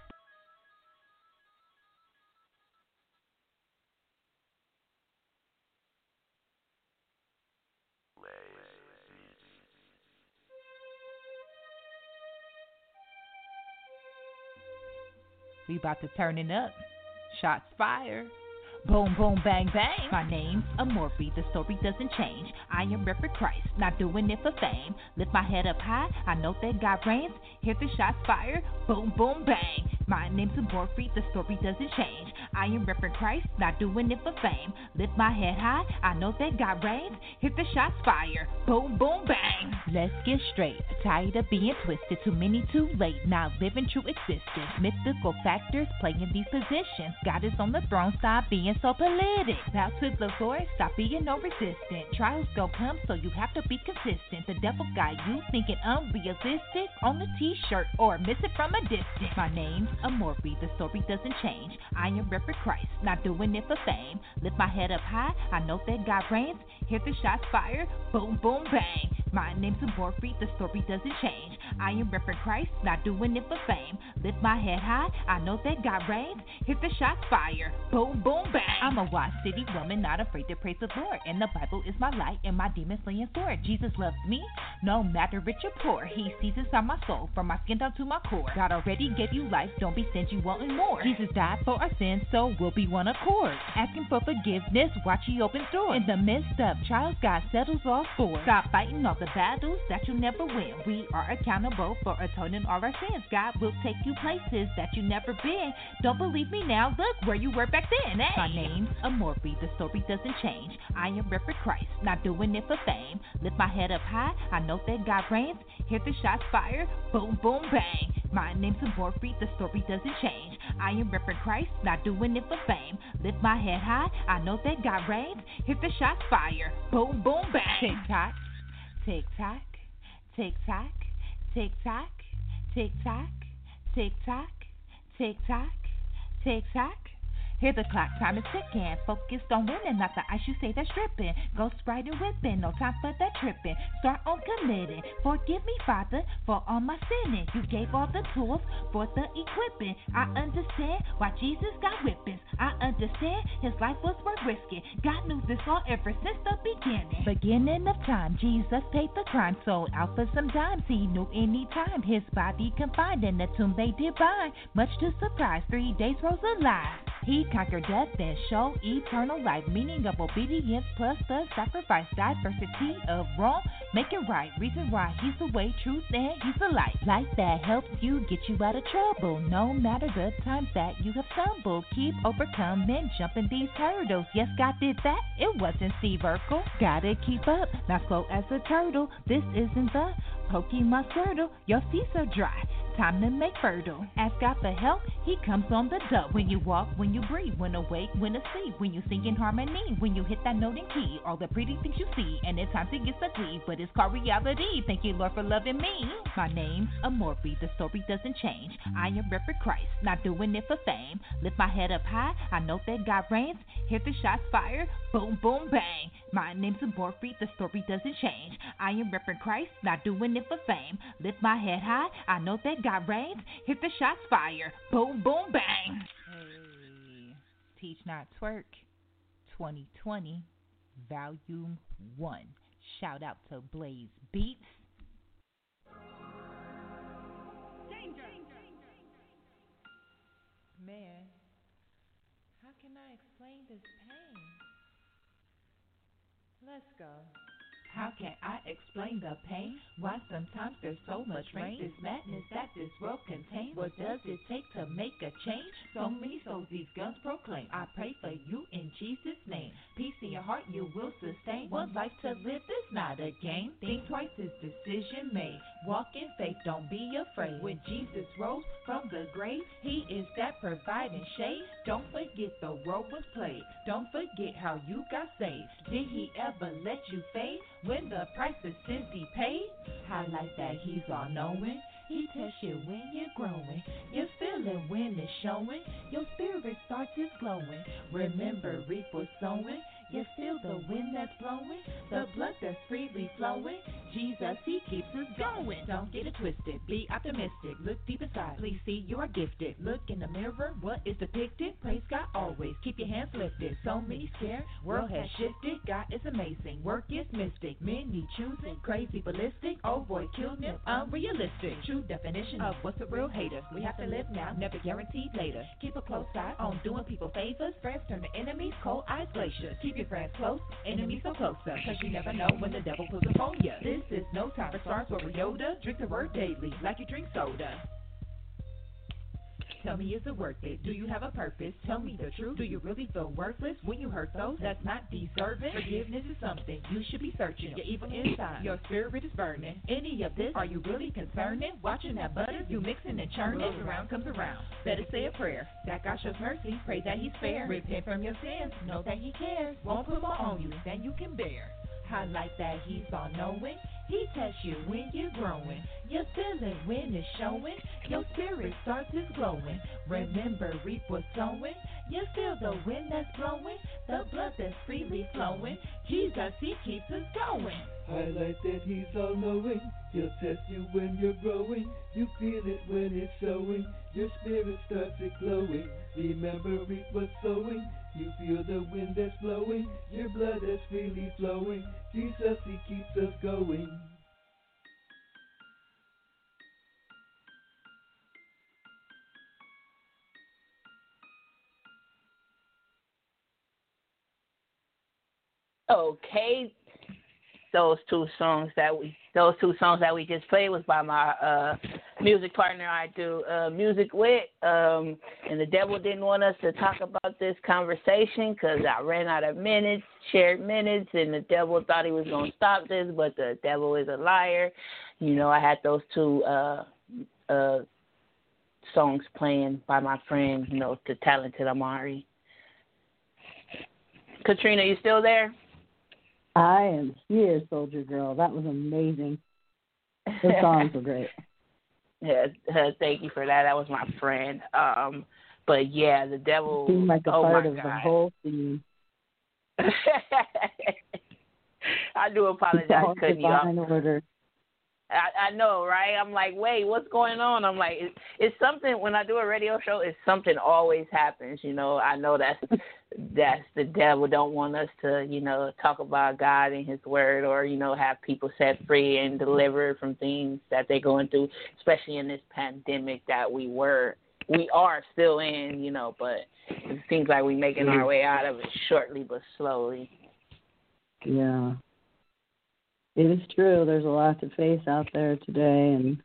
We about to turn it up. Shots fired. Boom, boom, bang, bang. My name's Amorphe, the story doesn't change. I am Reverend Christ, not doing it for fame. Lift my head up high, I know that God reigns. Hear the shots fired, boom, boom, bang. My name's Amorphe, the story doesn't change. I am Reverend Christ, not doing it for fame. Lift my head high, I know that God reigns. Hear the shots fired, boom, boom, bang. Let's get straight, tired of being twisted. Too many too late, now living true existence. Mythical factors playing these positions. God is on the throne, stop being so politic. Bow to the Lord, stop being no resistant. Trials go come, so you have to be consistent. The devil got you thinking unrealistic on a t-shirt or miss it from a distance. My name's Amorphe, the story doesn't change. I am Reverend Christ, not doing it for fame. Lift my head up high, I know that God reigns. Hear the shots fired, boom, boom, bang. My name's Amorphe, the story doesn't change. I am Reverend Christ, not doing it for fame. Lift my head high, I know that God reigns. Hear the shots fired, boom, boom, bang. I'm a Watch City woman, not afraid to praise the Lord. And the Bible is my light and my demon slaying sword. Jesus loves me, no matter rich or poor. He sees inside my soul, from my skin down to my core. God already gave you life, don't be stingy wanting more. Jesus died for our sins, so we'll be one accord. Asking for forgiveness, watch He open doors. In the midst of trials, God settles all scores. Stop fighting all the battles that you never win. We are accountable for atoning all our sins. God will take you places that you never been. Don't believe me now, look where you were back then. Hey. My name's Amorphe, the story doesn't change. I am Reverend Christ, not doing it for fame. Lift my head up high, I know that God reigns. Hear the shots fired, boom, boom, bang. My name's Amorphe, the story doesn't change. I am Reverend Christ, not doing it for fame. Lift my head high, I know that God reigns. Hear the shots fired, boom, boom, bang. Tick tock, tick tock, tick tock, tick tock, tick tock, tick tock, tick tock, tick tock. Hear the clock, time is ticking. Focused on winning, not the ice you say that's dripping. Ghost Sprite and whipping, no time for that tripping. Start on committing. Forgive me, Father, for all my sinning. You gave all the tools for the equipping. I understand why Jesus got whippings. I understand his life was worth risking. God knew this all ever since the beginning. Beginning of time, Jesus paid the crime. Sold out for some dimes. He knew any time his body confined in the tomb they divine. Much to surprise, 3 days rose alive. He conquered death and showed eternal life. Meaning of obedience plus the sacrifice. Diversity of wrong, make it right. Reason why he's the way, truth, and he's the light. Light that helps you get you out of trouble. No matter the times that you have stumbled. Keep overcoming, jumping these hurdles. Yes, God did that, it wasn't Steve Urkel. Gotta keep up, not slow as a turtle. This isn't the Pokemon Squirtle. Your feet are dry. time to make fertile. Ask God for help, He comes on the dub. When you walk, when you breathe, when awake, when asleep, when you sing in harmony, when you hit that note and key, all the pretty things you see, and at times it gets ugly, but it's called reality. Thank you, Lord, for loving me. My name's Amorphe, the story doesn't change. I am Reverend Christ, not doing it for fame. Lift my head up high, I know that God reigns. Hear the shots fired, boom, boom, bang. My name's Amorphe, the story doesn't change. I am Reverend Christ, not doing it for fame. Lift my head high, I know that God reigns. Hear the shots fired, boom, boom, bang. Hey, Teach Not Twerk 2020, Volume 1. Shout out to Blaze Beats. Man, how can I explain this pain? Let's go. How can I explain the pain? Why sometimes there's so much rain? This madness that this world contains. What does it take to make a change? So many souls these guns proclaim. I pray for you in Jesus' name. Peace in your heart you will sustain. One life to live is not a game. Think twice, is decision made. Walk in faith, don't be afraid. When Jesus rose from the grave, He is that providing shade. Don't forget the role was played. Don't forget how you got saved. Did He ever let you fade? When the price of sins He paid? Highlight that He's all-knowing. He tests you when you're growing. You're feeling when it's showing. Your spirit starts is glowing. Remember, reap was sowing. You feel the wind that's blowing, the blood that's freely flowing. Jesus, He keeps us going. Don't get it twisted, be optimistic. Look deep inside, please see you are gifted. Look in the mirror, what is depicted? Praise God always, keep your hands lifted. So many scared, world has shifted. God is amazing, work is mystic. Many choosing, crazy, ballistic. Oh boy, killed them, unrealistic. True definition of what's a real hater. We have to live now, never guaranteed later. Keep a close eye on doing people favors. Friends turn to enemies, cold eyes glaciers. Keep your friends close, enemies so closer. Cause you never know when the devil pulls upon you. This is no time for stars or Yoda. Drink the word daily like you drink soda. Tell me, is it worth it? Do you have a purpose? Tell me the truth. Do you really feel worthless when you hurt those that's not deserving? Forgiveness is something you should be searching. Your evil inside, your spirit is burning. Any of this, are you really concerning? Watching that butter, you mixing and churning. Goes around, comes around. Better say a prayer. That God shows mercy, pray that He's fair. Repent from your sins, know that He cares. Won't put more on you than you can bear. Highlight that He's all-knowing. He tests you when you're growing. You're feeling when it's showing. Your spirit starts is glowing. Remember, reap what's sowing. You feel the wind that's blowing, the blood that's freely flowing. Jesus, He keeps us going. Highlight that He's all-knowing. He'll test you when you're growing. You feel it when it's showing. Your spirit starts it glowing. Remember, reap what's sowing. You feel the wind that's blowing. Your blood that's freely flowing. Jesus, He keeps us going. Okay, those two songs that we just played was by my music partner I do music with, and the devil didn't want us to talk about this conversation because I ran out of shared minutes, and the devil thought he was going to stop this, but the devil is a liar. You know, I had those two songs playing by my friend, you know, the talented Amari. Katrina, you still there? I am here, Soldier Girl. That was amazing. The songs were great. Yeah, thank you for that. That was my friend. But yeah, the devil. It seemed like a part of the whole scene. I do apologize, cutting you off. Order. I know, right? I'm like, wait, what's going on? I'm like, it's something. When I do a radio show, it's something always happens. You know, I know that's the devil don't want us to, you know, talk about God and His Word, or, you know, have people set free and delivered from things that they're going through, especially in this pandemic that we are still in, you know. But it seems like we're making our way out of it shortly but slowly. Yeah. It is true. There's a lot to face out there today, and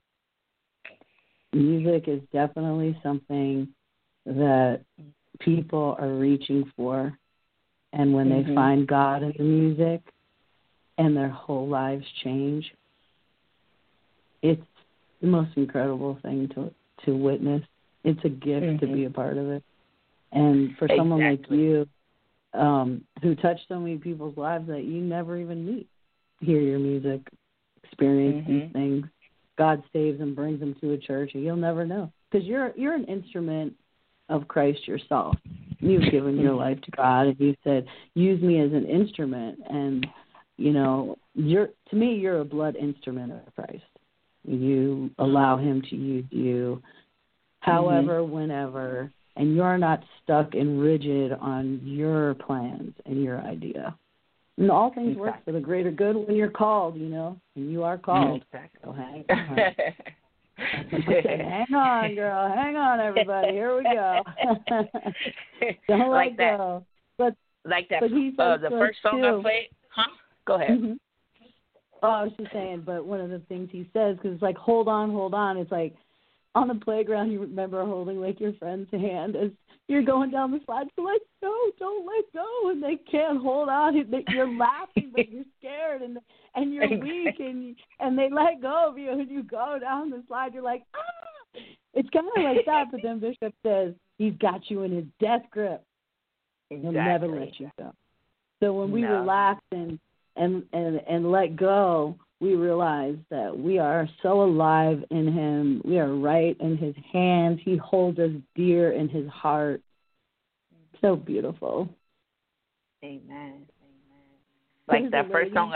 music is definitely something that people are reaching for. And when they find God in the music and their whole lives change, it's the most incredible thing to witness. It's a gift to be a part of it. And for someone like you, who touched so many people's lives that you never even meet, hear your music, experience these things, God saves and brings them to a church, and you'll never know. Because you're an instrument of Christ yourself. You've given your life to God, and you said, use me as an instrument. And, you know, to me, you're a blood instrument of Christ. You allow him to use you however, whenever, and you're not stuck and rigid on your plans and your idea. And all things work for the greater good when you're called, you know, and you are called. So hang on. Hang on, girl. Hang on, everybody. Here we go. Don't like let that. go. But like that. But he says the first song I played. Huh? Go ahead. Oh, I was just saying. But one of the things he says, because it's like, hold on. It's like on the playground. You remember holding like your friend's hand as you're going down the slide. You're like, no, don't let go, and they can't hold on. You're laughing, but you're scared, and you're weak, and they let go of you, and you go down the slide. You're like, ah! It's kind of like that. But then Bishop says he's got you in his death grip. He'll never let you go. So when we relax and let go, we realize that we are so alive in him. We are right in his hands. He holds us dear in his heart. So beautiful. Amen. Like that first song.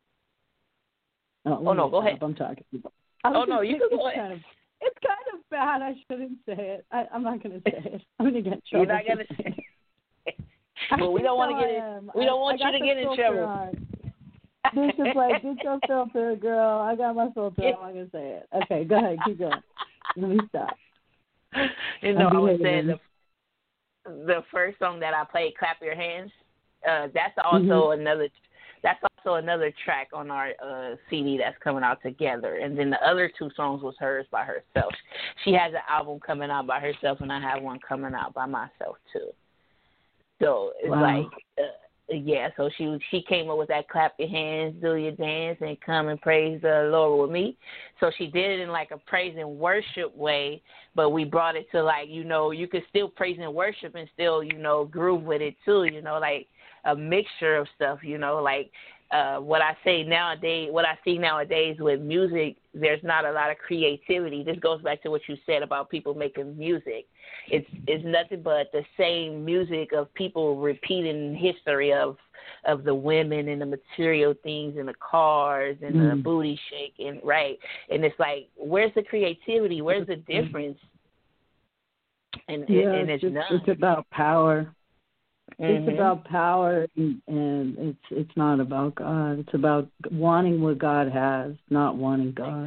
No, go ahead. I'm talking. You can go ahead. It's kind of bad. I shouldn't say it. I'm not going to say it. I'm going to get in trouble. You're not going to say it. Well, we don't want to get in. We don't want you to get in trouble. Bishop's like, get your filter, girl. I got my filter. I'm not going to say it. Okay, go ahead. Keep going. Let me stop. You know, I was saying the first song that I played, Clap Your Hands, that's also another track on our CD that's coming out together. And then the other two songs was hers by herself. She has an album coming out by herself, and I have one coming out by myself, too. So it's so she came up with that clap your hands, do your dance, and come and praise the Lord with me. So she did it in like a praise and worship way, but we brought it to like, you know, you could still praise and worship and still, you know, groove with it too, you know, like a mixture of stuff, you know, like what I see nowadays with music, there's not a lot of creativity. This goes back to what you said about people making music. It's nothing but the same music of people repeating history of the women and the material things and the cars and the booty shaking, right? And it's like, where's the creativity? Where's the difference? And it's none. It's about power. It's about power, and it's not about God. It's about wanting what God has, not wanting God.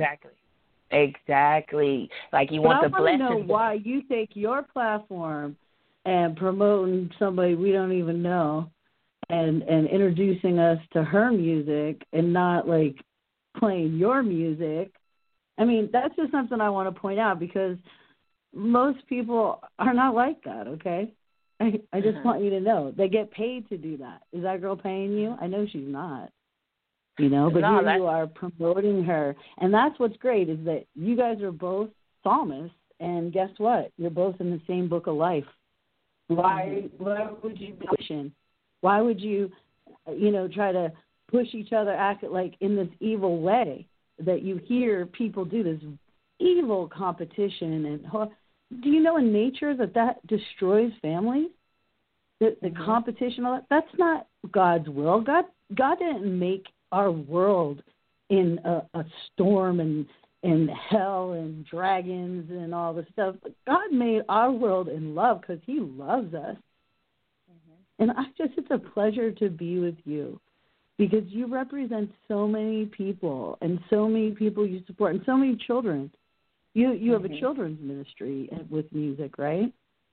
Exactly. Like you want the blessing. I want to know why you take your platform and promoting somebody we don't even know and introducing us to her music and not like playing your music. I mean, that's just something I want to point out because most people are not like that, okay? I just want you to know. They get paid to do that. Is that girl paying you? I know she's not. You know, but here you are promoting her. And that's what's great is that you guys are both psalmists, and guess what? You're both in the same book of life. Why would you be pushing? Why would you, you know, try to push each other, act like in this evil way that you hear people do, this evil competition? And do you know in nature that destroys families? The competition, that's not God's will. God didn't make our world in a storm and hell and dragons and all this stuff. But God made our world in love because he loves us. And it's a pleasure to be with you because you represent so many people and so many people you support and so many children. You have a children's ministry with music, right?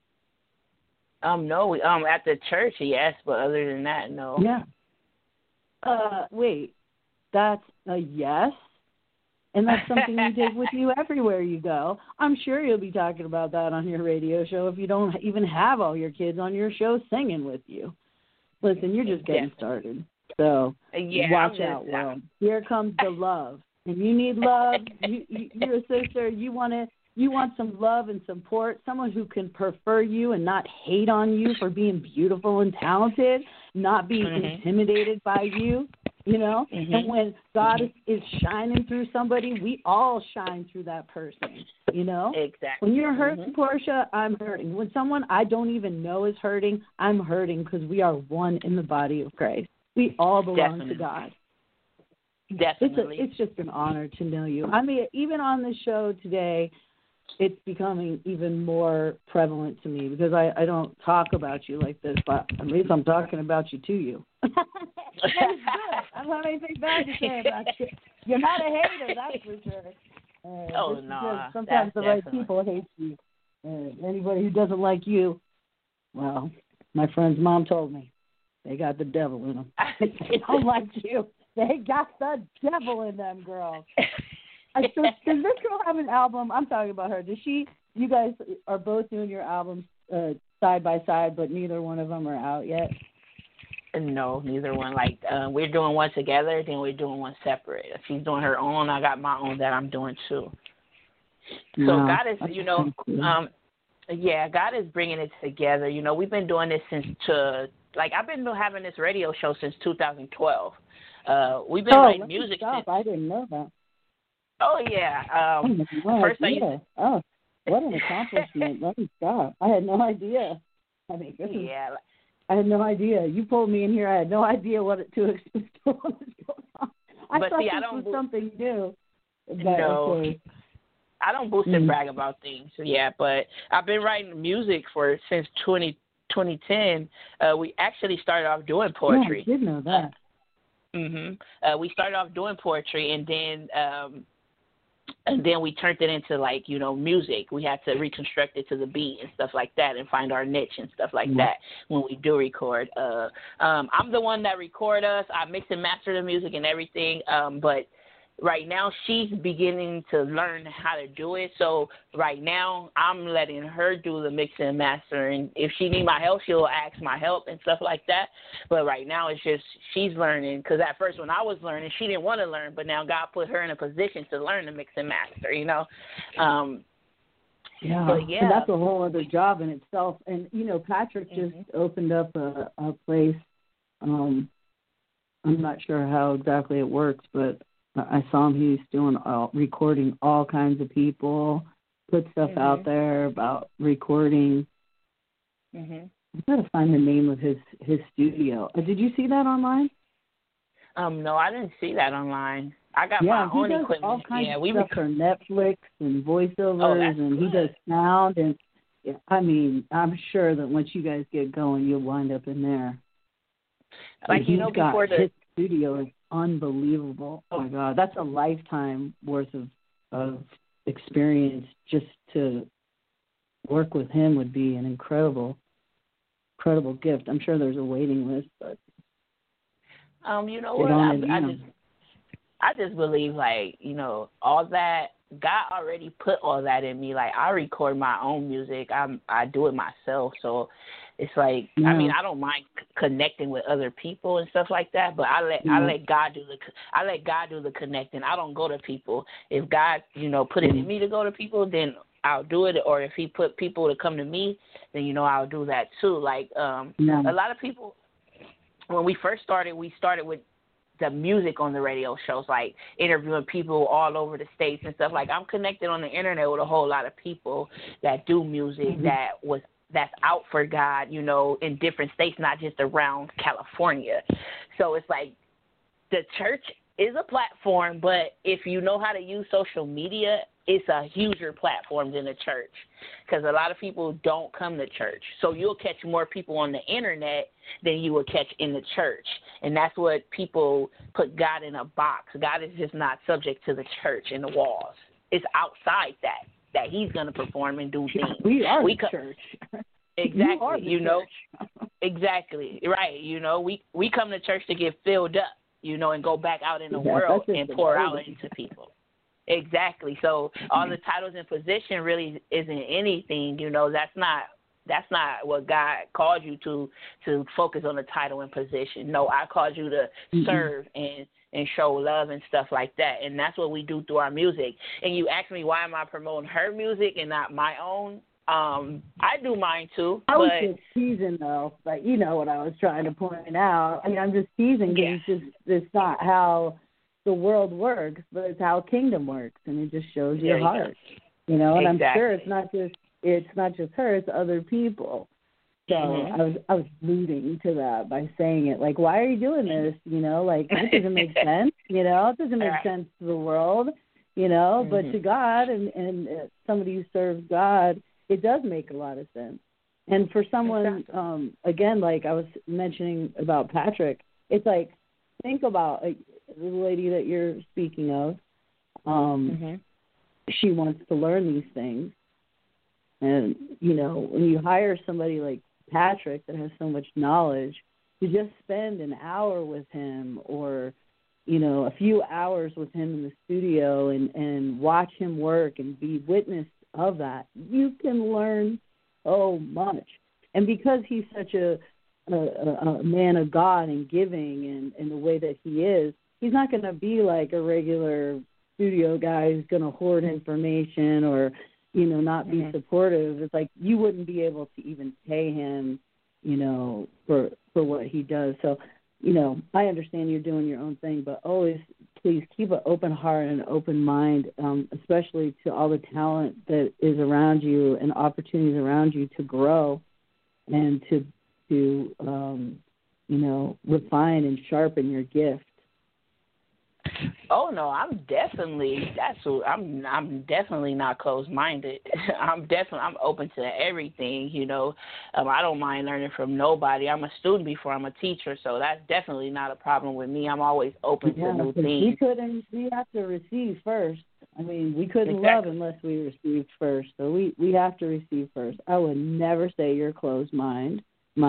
No, at the church, yes, but other than that, no. Yeah. Wait, that's a yes? And that's something you take with you everywhere you go. I'm sure you'll be talking about that on your radio show if you don't even have all your kids on your show singing with you. Listen, you're just getting started. So watch out, world. Here comes the love. and you need love, you're a sister, you want some love and support, someone who can prefer you and not hate on you for being beautiful and talented, not be intimidated by you, you know. And when God is shining through somebody, we all shine through that person, you know. Exactly. When you're hurting, Portia, I'm hurting. When someone I don't even know is hurting, I'm hurting because we are one in the body of Christ. We all belong to God. Definitely. It's just an honor to know you. I mean, even on the show today, it's becoming even more prevalent to me because I don't talk about you like this, but at least I'm talking about you to you. That's good. I don't have anything bad to say about you. You're not a hater, that's for sure. No. Sometimes the right people hate you. Anybody who doesn't like you, well, my friend's mom told me they got the devil in them. They don't like you. They got the devil in them, girls. Does this girl have an album? I'm talking about her. You guys are both doing your albums side by side, but neither one of them are out yet? No, neither one. Like, we're doing one together, then we're doing one separate. If she's doing her own, I got my own that I'm doing too. So God is, you know, God is bringing it together. You know, we've been doing this I've been having this radio show since 2012. We've been writing music since. I didn't know that. Oh, yeah. First what an accomplishment. Let me stop. I had no idea. I mean, I had no idea. You pulled me in here. I had no idea what to expect. What was going on. I thought this was something new. No. I don't boost and brag about things. Yeah, but I've been writing music since 2010. We actually started off doing poetry. Yeah, I did know that. We started off doing poetry, and then we turned it into, like, you know, music. We had to reconstruct it to the beat and stuff like that and find our niche and stuff like that when we do record. I'm the one that record us. I mix and master the music and everything, but right now she's beginning to learn how to do it. So right now I'm letting her do the mixing and mastering. If she need my help, she'll ask my help and stuff like that. But right now it's just she's learning, because at first when I was learning, she didn't want to learn, but now God put her in a position to learn to mix and master, you know. And that's a whole other job in itself. And, you know, Patrick just opened up a place. I'm not sure how exactly it works, but I saw him. He's doing recording all kinds of people, put stuff out there about recording. I gotta find the name of his studio. Did you see that online? No, I didn't see that online. I got my own equipment. All kinds of stuff for Netflix and voiceovers, and he does sound. And I mean, I'm sure that once you guys get going, you'll wind up in there. Like, you know, before his studio is unbelievable. Oh my God, that's a lifetime worth of experience. Just to work with him would be an incredible gift. I'm sure there's a waiting list, but you know what? I just believe, like, you know, all that God already put all that in me. Like, I record my own music. I do it myself, so it's like, I mean, I don't mind connecting with other people and stuff like that, but I let God do the connecting. I don't go to people. If God, you know, put it in me to go to people, then I'll do it. Or if He put people to come to me, then, you know, I'll do that too. Like, a lot of people, when we first started, we started with the music on the radio shows, like interviewing people all over the states and stuff. Like, I'm connected on the internet with a whole lot of people that do music that's out for God, you know, in different states, not just around California. So it's like the church is a platform, but if you know how to use social media, it's a huger platform than the church, because a lot of people don't come to church. So you'll catch more people on the internet than you will catch in the church. And that's what people put God in a box. God is just not subject to the church and the walls. It's outside that He's going to perform and do things. We are the church. Exactly. You know, exactly. Right. You know, we come to church to get filled up, you know, and go back out in the world and pour out into people. Exactly. So all the titles and position really isn't anything, you know. That's not what God called you to focus on the title and position. No, I called you to serve and and show love and stuff like that. And that's what we do through our music. And you ask me why am I promoting her music and not my own? I do mine too. I was just teasing though, but you know what I was trying to point out. I mean, I'm just teasing because it's not how the world works, but it's how kingdom works, and it just shows your heart. You know, and I'm sure it's not just her, it's other people. So I was alluding to that by saying it, like, why are you doing this? You know, like, it doesn't make sense. You know, it doesn't make sense to the world. You know, but to God and somebody who serves God, it does make a lot of sense. And for someone, again, like I was mentioning about Patrick, it's like, think about the lady that you're speaking of. She wants to learn these things. And, you know, when you hire somebody like Patrick that has so much knowledge, to just spend an hour with him or, you know, a few hours with him in the studio and watch him work and be witness of that, you can learn so much. And because he's such a man of God and giving and the way that he is, he's not going to be like a regular studio guy who's going to hoard information or, you know, not be supportive. It's like you wouldn't be able to even pay him, you know, for what he does. So, you know, I understand you're doing your own thing, but always please keep an open heart and an open mind, especially to all the talent that is around you and opportunities around you to grow and to you know, refine and sharpen your gift. Oh no, I'm definitely not closed-minded. I'm open to everything, you know. I don't mind learning from nobody. I'm a student before I'm a teacher, so that's definitely not a problem with me. I'm always open to new things. We have to receive first. I mean, we couldn't love unless we received first. So we have to receive first. I would never say you're closed-minded.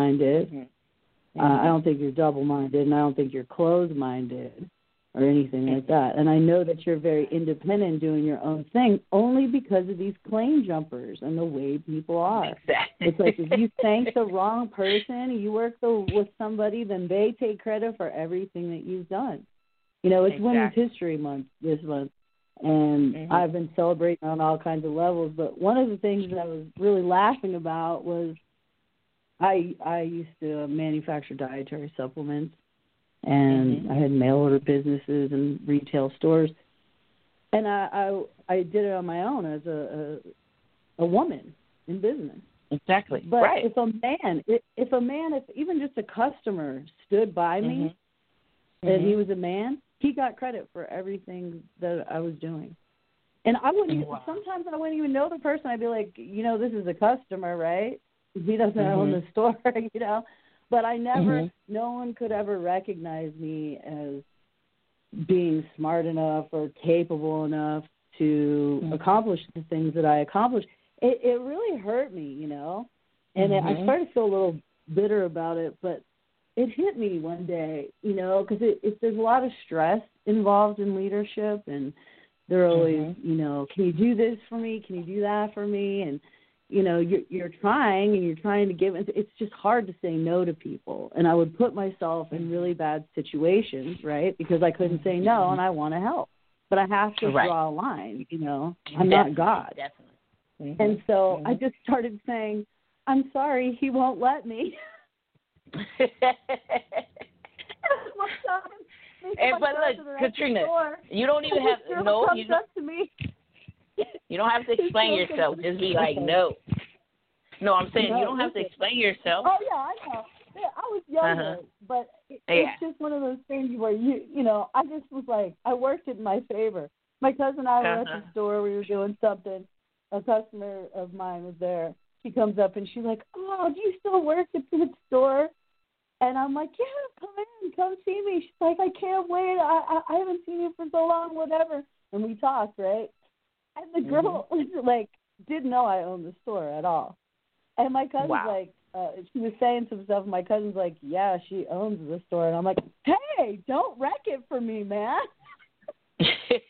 I don't think you're double-minded, and I don't think you're closed-minded or anything like that. And I know that you're very independent doing your own thing only because of these claim jumpers and the way people are. Exactly. It's like if you thank the wrong person, you work with somebody, then they take credit for everything that you've done. You know, it's Women's History Month this month, and I've been celebrating on all kinds of levels. But one of the things that I was really laughing about was I used to manufacture dietary supplements. And I had mail order businesses and retail stores, and I did it on my own as a woman in business. Exactly. But if even just a customer stood by me, and he was a man, he got credit for everything that I was doing. And I wouldn't. Sometimes I wouldn't even know the person. I'd be like, you know, this is a customer, right? He doesn't own the store, you know. But I never, no one could ever recognize me as being smart enough or capable enough to accomplish the things that I accomplished. It really hurt me, you know, and I started to feel a little bitter about it, but it hit me one day, you know, because there's a lot of stress involved in leadership, and they're always, you know, can you do this for me? Can you do that for me? And you know, you're trying and you're trying to give. It's just hard to say no to people. And I would put myself in really bad situations, right, because I couldn't say no and I want to help. But I have to draw a line, you know. I'm not God. Definitely. And so I just started saying, I'm sorry, he won't let me. But look, Katrina, you don't even have you don't have to explain yourself. Just be like, no. No, I'm saying you don't have to explain yourself. Oh, yeah, I know. Yeah, I was younger, but it's just one of those things where, you know, I just was like, I worked it in my favor. My cousin and I were at the store. We were doing something. A customer of mine was there. She comes up, and she's like, oh, do you still work at the store? And I'm like, yeah, come see me. She's like, I can't wait. I haven't seen you for so long, whatever. And we talked, right? And the girl was like, didn't know I owned the store at all. And my cousin's like, she was saying some stuff. My cousin's like, yeah, she owns the store. And I'm like, hey, don't wreck it for me, man. It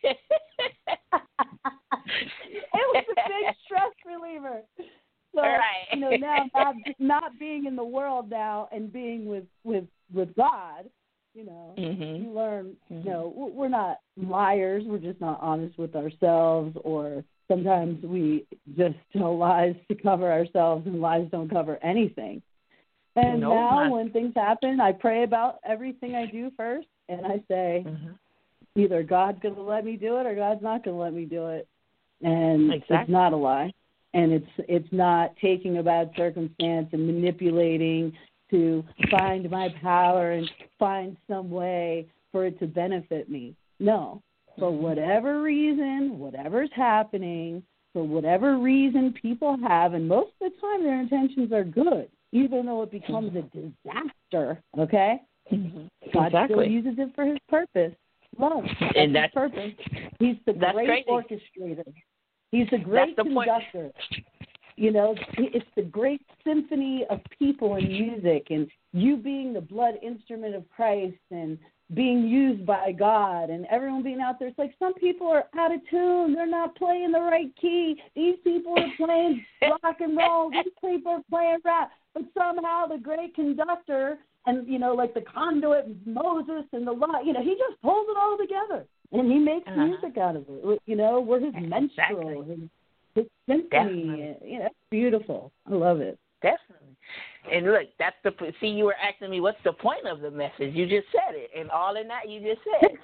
was a big stress reliever. So, you know, now not being in the world now and being with God, You know, Mm-hmm. you learn, you know, we're not liars. We're just not honest with ourselves, or sometimes we just tell lies to cover ourselves, and lies don't cover anything. And now when things happen, I pray about everything I do first, and I say, either God's going to let me do it or God's not going to let me do it. And it's not a lie. And it's not taking a bad circumstance and manipulating to find my power and find some way for it to benefit me. No. For whatever reason, whatever's happening, for whatever reason people have, and most of the time their intentions are good, even though it becomes a disaster, okay? God still uses it for his purpose. Love. That's his purpose. He's the great orchestrator. He's the great conductor. You know, it's the great symphony of people and music, and you being the blood instrument of Christ and being used by God, and everyone being out there. It's like some people are out of tune. They're not playing the right key. These people are playing rock and roll. These people are playing rap. But somehow the great conductor and, you know, like the conduit, Moses and the law, you know, he just pulls it all together, and he makes music out of it. You know, we're his minstrel, his symphony. You know, it's beautiful. I love it. Definitely. And look, you were asking me what's the point of the message. You just said it, and all in that you just said.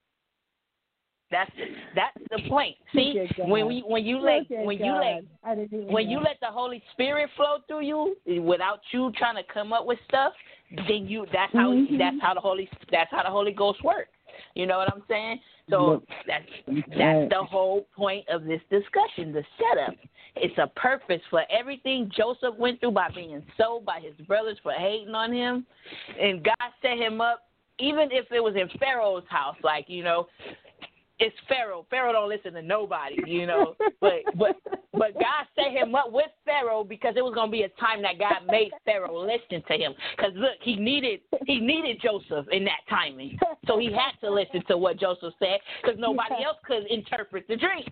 That's the point. See, when you let the Holy Spirit flow through you without you trying to come up with stuff, then that's how the Holy Ghost works. You know what I'm saying? So that's the whole point of this discussion, the setup. It's a purpose for everything Joseph went through by being sold by his brothers for hating on him, and God set him up. Even if it was in Pharaoh's house, like, you know, it's Pharaoh. Pharaoh don't listen to nobody, you know. But God set him up with Pharaoh because it was going to be a time that God made Pharaoh listen to him. Because, look, he needed Joseph in that timing. So he had to listen to what Joseph said because nobody else could interpret the dream.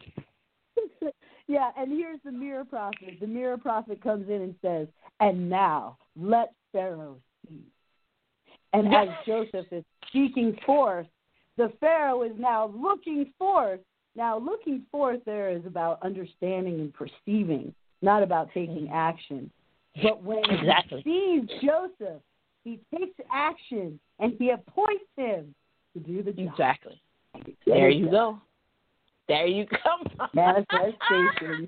Yeah, and here's the mirror prophet. The mirror prophet comes in and says, and now let Pharaoh speak. And as Joseph is speaking forth, the Pharaoh is now looking forth. Now, looking forth there is about understanding and perceiving, not about taking action. But when he sees Joseph, he takes action, and he appoints him to do the job. Exactly. There you go. There you come. Manifestation.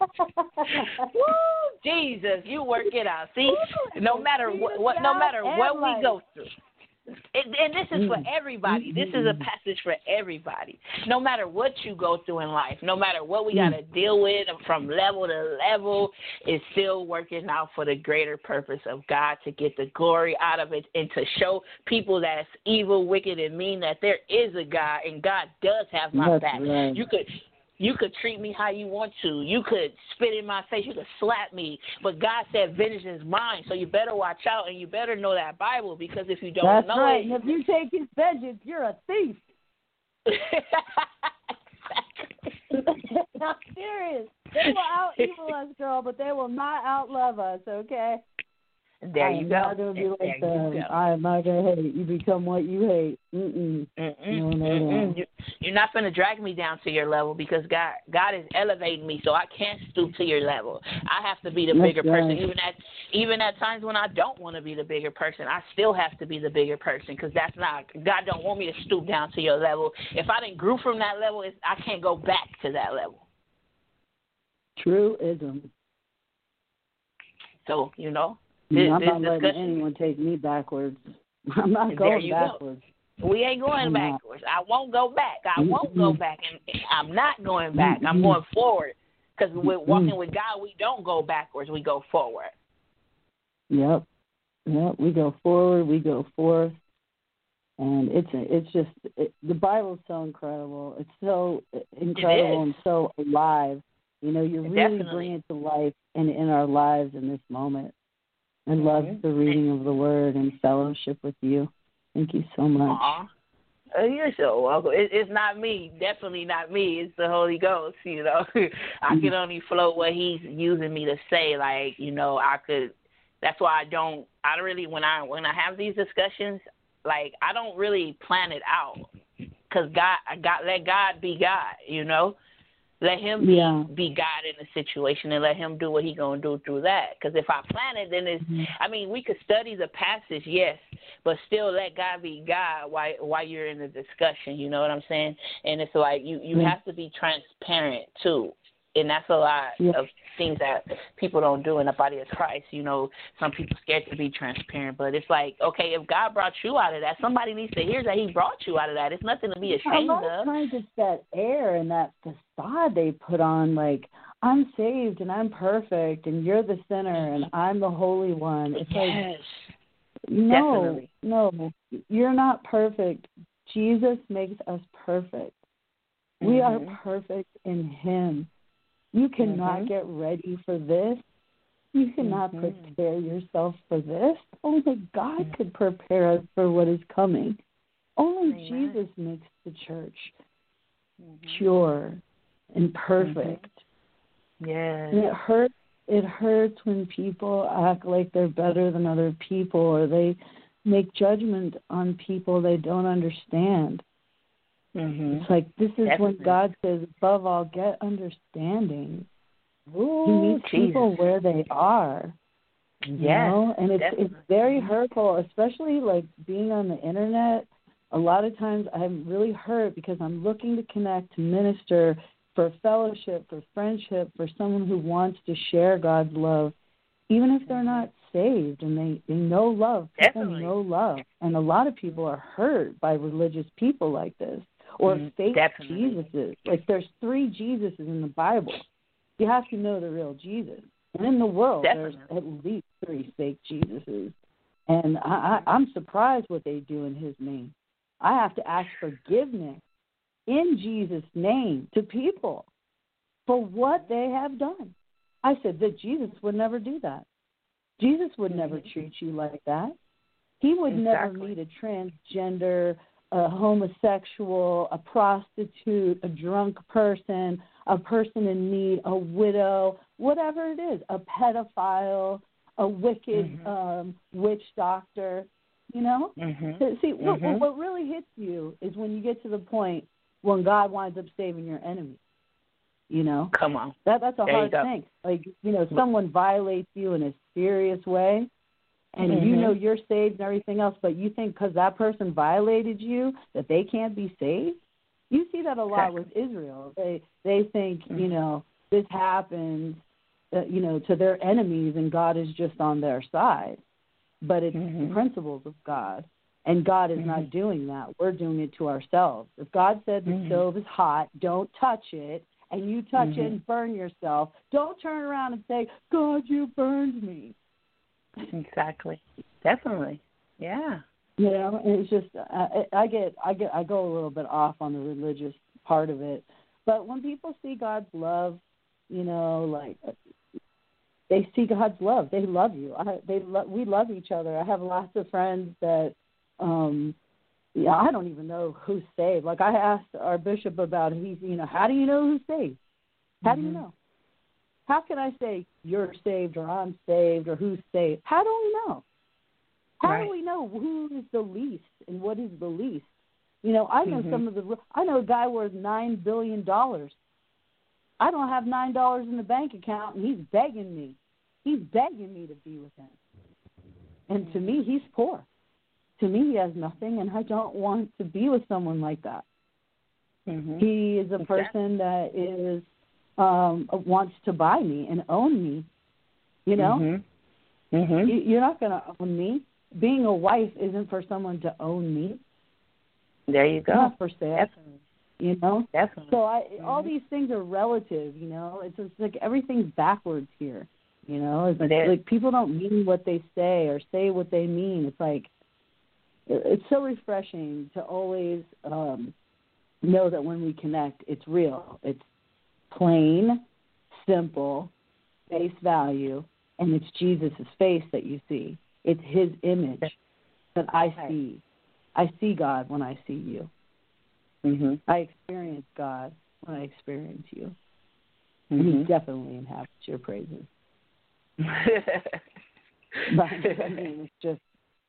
Woo, Jesus, you work it out. See, no matter what we go through. And this is for everybody. This is a passage for everybody. No matter what you go through in life, no matter what we got to deal with from level to level, it's still working out for the greater purpose of God to get the glory out of it and to show people that's evil, wicked, and mean that there is a God and God does have my back. Right. You could treat me how you want to. You could spit in my face. You could slap me. But God said vengeance is mine. So you better watch out and you better know that Bible because if you don't know it. That's right. And if you take his vengeance, you're a thief. I'm serious. They will out-evil us, girl, but they will not out-love us, okay? There you go. I'm not going to be like them. I am not going to hate. You become what you hate. No. You're not going to drag me down to your level because God is elevating me, so I can't stoop to your level. I have to be the bigger person. Even at times when I don't want to be the bigger person, I still have to be the bigger person because God don't want me to stoop down to your level. If I didn't grow from that level, I can't go back to that level. Truism. So, you know. I'm not letting anyone take me backwards. I'm not going backwards. We ain't going backwards. I won't go back. I won't go back, and I'm not going back. I'm going forward because we're walking with God. We don't go backwards. We go forward. Yep. We go forward. We go forth, and the Bible's so incredible. It's so incredible and so alive. You know, you're really bringing it to life in our lives in this moment. I love the reading of the Word and fellowship with you. Thank you so much. You're so welcome. It's not me. Definitely not me. It's the Holy Ghost, you know. I can only float what he's using me to say. Like, you know, that's why I don't really, when I have these discussions, Like, I don't really plan it out because let God be God, you know? Let him be God in the situation and let him do what he going to do through that. Because if I plan it, then it's, I mean, we could study the passage, yes, but still let God be God while you're in the discussion, you know what I'm saying? And it's like you have to be transparent, too. And that's a lot of things that people don't do in the body of Christ. You know, some people scared to be transparent. But it's like, okay, if God brought you out of that, somebody needs to hear that he brought you out of that. It's nothing to be ashamed of. A lot of times it's that air and that facade they put on, like, I'm saved and I'm perfect and you're the sinner and I'm the holy one. It's like, no, you're not perfect. Jesus makes us perfect. We are perfect in him. You cannot get ready for this. You cannot prepare yourself for this. Only God could prepare us for what is coming. Only Jesus makes the church pure and perfect. Yes. And it hurts when people act like they're better than other people or they make judgment on people they don't understand. It's like this is when God says, above all, get understanding. He meets people where they are. You know? And it's very hurtful, especially like being on the internet. A lot of times I'm really hurt because I'm looking to connect, to minister, for fellowship, for friendship, for someone who wants to share God's love, even if they're not saved and they know love. People know love. And a lot of people are hurt by religious people like this. Or fake Jesuses. Like there's 3 Jesuses in the Bible. You have to know the real Jesus. And in the world, there's at least 3 fake Jesuses. And I'm surprised what they do in his name. I have to ask forgiveness in Jesus' name to people for what they have done. I said that Jesus would never do that. Jesus would never treat you like that. He would never meet a transgender, a homosexual, a prostitute, a drunk person, a person in need, a widow, whatever it is, a pedophile, a wicked witch doctor, you know? See, what really hits you is when you get to the point when God winds up saving your enemy, you know? Come on. That's a hard thing. Like, you know, someone violates you in a serious way, and you know you're saved and everything else, but you think because that person violated you that they can't be saved? You see that a lot with Israel. They think, you know, this happens, you know, to their enemies and God is just on their side. But it's the principles of God, and God is not doing that. We're doing it to ourselves. If God said the stove is hot, don't touch it, and you touch it and burn yourself, don't turn around and say, God, you burned me. Exactly. Definitely. Yeah. You know, it's just I go a little bit off on the religious part of it, but when people see God's love, you know, like they see God's love, they love you. We love each other. I have lots of friends that, I don't even know who's saved. Like I asked our bishop about it. He's, how do you know who's saved? How do you know? How can I say you're saved or I'm saved or who's saved? How do we know? How do we know who is the least and what is the least? You know, I know I know a guy worth $9 billion. I don't have $9 in the bank account, and he's begging me. He's begging me to be with him. And to me, he's poor. To me, he has nothing, and I don't want to be with someone like that. He is a person that is wants to buy me and own me. You know, you're not going to own me. Being a wife isn't for someone to own me. There you go. It's not for sale. Definitely. You know? Definitely. So all these things are relative, you know. It's just like everything's backwards here, you know. It's like people don't mean what they say or say what they mean. It's like it's so refreshing to always know that when we connect, it's real. It's plain, simple, face value, and it's Jesus' face that you see. It's his image that I see. I see God when I see you. I experience God when I experience you. And he definitely inhabits your praises. But I mean, it's just,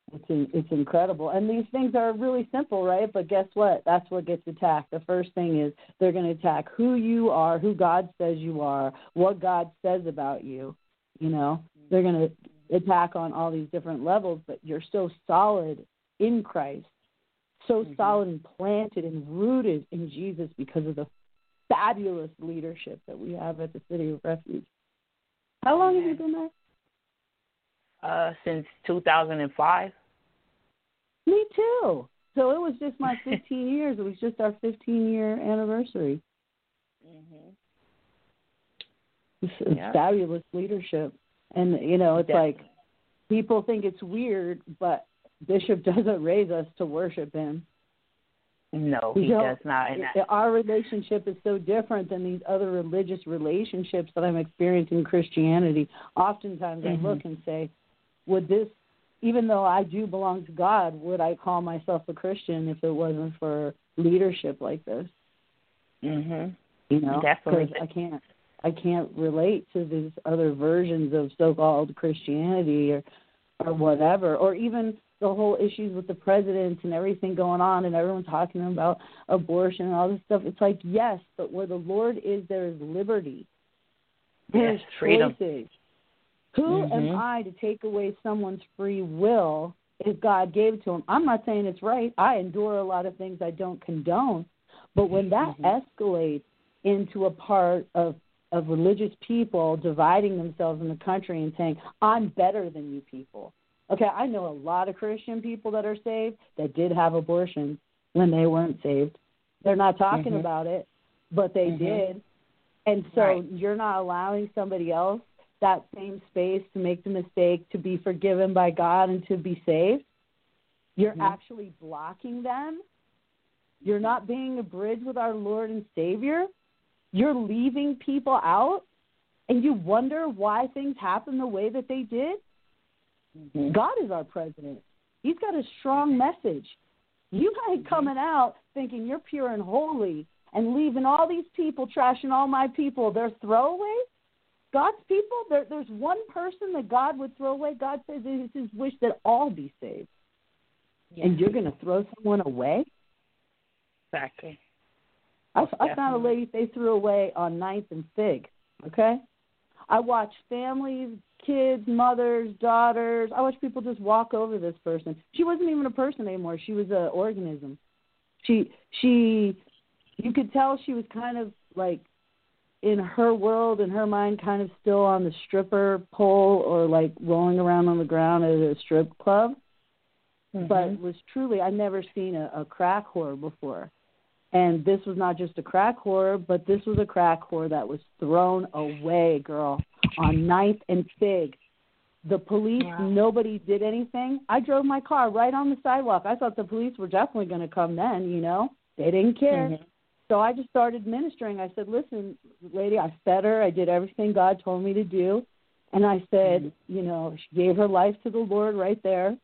It's incredible. And these things are really simple, right? But guess what? That's what gets attacked. The first thing is they're going to attack who you are, who God says you are, what God says about you. You know, they're going to attack on all these different levels, but you're so solid in Christ, so solid and planted and rooted in Jesus because of the fabulous leadership that we have at the City of Refuge. How long have you been there? Since 2005. Me too. So it was just my 15 years. It was just our 15-year anniversary. It's fabulous leadership. And, you know, it's like people think it's weird, but Bishop doesn't raise us to worship him. No, he does not. Our relationship is so different than these other religious relationships that I'm experiencing in Christianity. Oftentimes I look and say, would this, even though I do belong to God, would I call myself a Christian if it wasn't for leadership like this? You know, definitely. Because I can't relate to these other versions of so-called Christianity or whatever, or even the whole issues with the president and everything going on and everyone talking about abortion and all this stuff. It's like, yes, but where the Lord is, there is liberty. There's freedom. Choices. Who am I to take away someone's free will if God gave it to him? I'm not saying it's right. I endure a lot of things I don't condone. But when that escalates into a part of religious people dividing themselves in the country and saying, I'm better than you people. Okay, I know a lot of Christian people that are saved that did have abortions when they weren't saved. They're not talking about it, but they did. And so you're not allowing somebody else that same space to make the mistake, to be forgiven by God and to be saved. You're actually blocking them. You're not being a bridge with our Lord and Savior. You're leaving people out, and you wonder why things happen the way that they did. God is our president. He's got a strong message. You ain't coming out thinking you're pure and holy and leaving all these people, trashing all my people. They're throwaways. God's people, there's one person that God would throw away. God says it is his wish that all be saved. And you're going to throw someone away? Exactly. I found a lady they threw away on 9th and Fig, okay? I watch families, kids, mothers, daughters. I watch people just walk over this person. She wasn't even a person anymore. She was an organism. You could tell she was kind of like in her world, in her mind, kind of still on the stripper pole or like rolling around on the ground at a strip club. But was truly, I'd never seen a crack whore before. And this was not just a crack whore, but this was a crack whore that was thrown away, girl, on 9th and Fig. The police, nobody did anything. I drove my car right on the sidewalk. I thought the police were definitely going to come then, you know. They didn't care. So I just started ministering. I said, listen, lady, I fed her. I did everything God told me to do. And I said, you know, she gave her life to the Lord right there.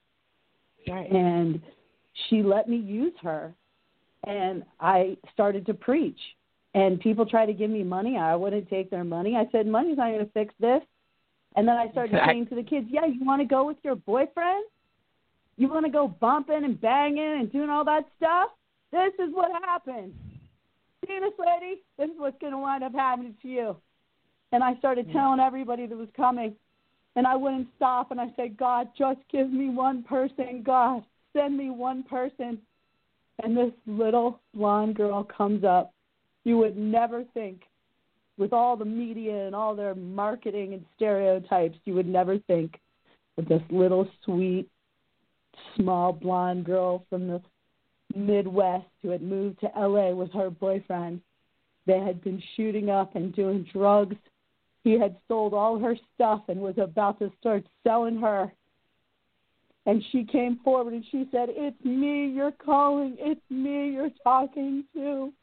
And she let me use her. And I started to preach. And people tried to give me money. I wouldn't take their money. I said, money's not going to fix this. And then I started saying to the kids, yeah, you want to go with your boyfriend? You want to go bumping and banging and doing all that stuff? This is what happens. See this lady? This is what's going to wind up happening to you. And I started telling everybody that was coming. And I wouldn't stop. And I said, God, just give me one person. God, send me one person. And this little blonde girl comes up. You would never think, with all the media and all their marketing and stereotypes, you would never think that this little sweet, small blonde girl from the Midwest who had moved to L.A. with her boyfriend. They had been shooting up and doing drugs. He had sold all her stuff and was about to start selling her. And she came forward and she said, it's me you're calling. It's me you're talking to.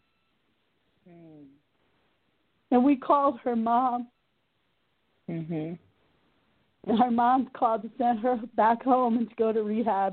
And we called her mom. And her mom called to send her back home and to go to rehab.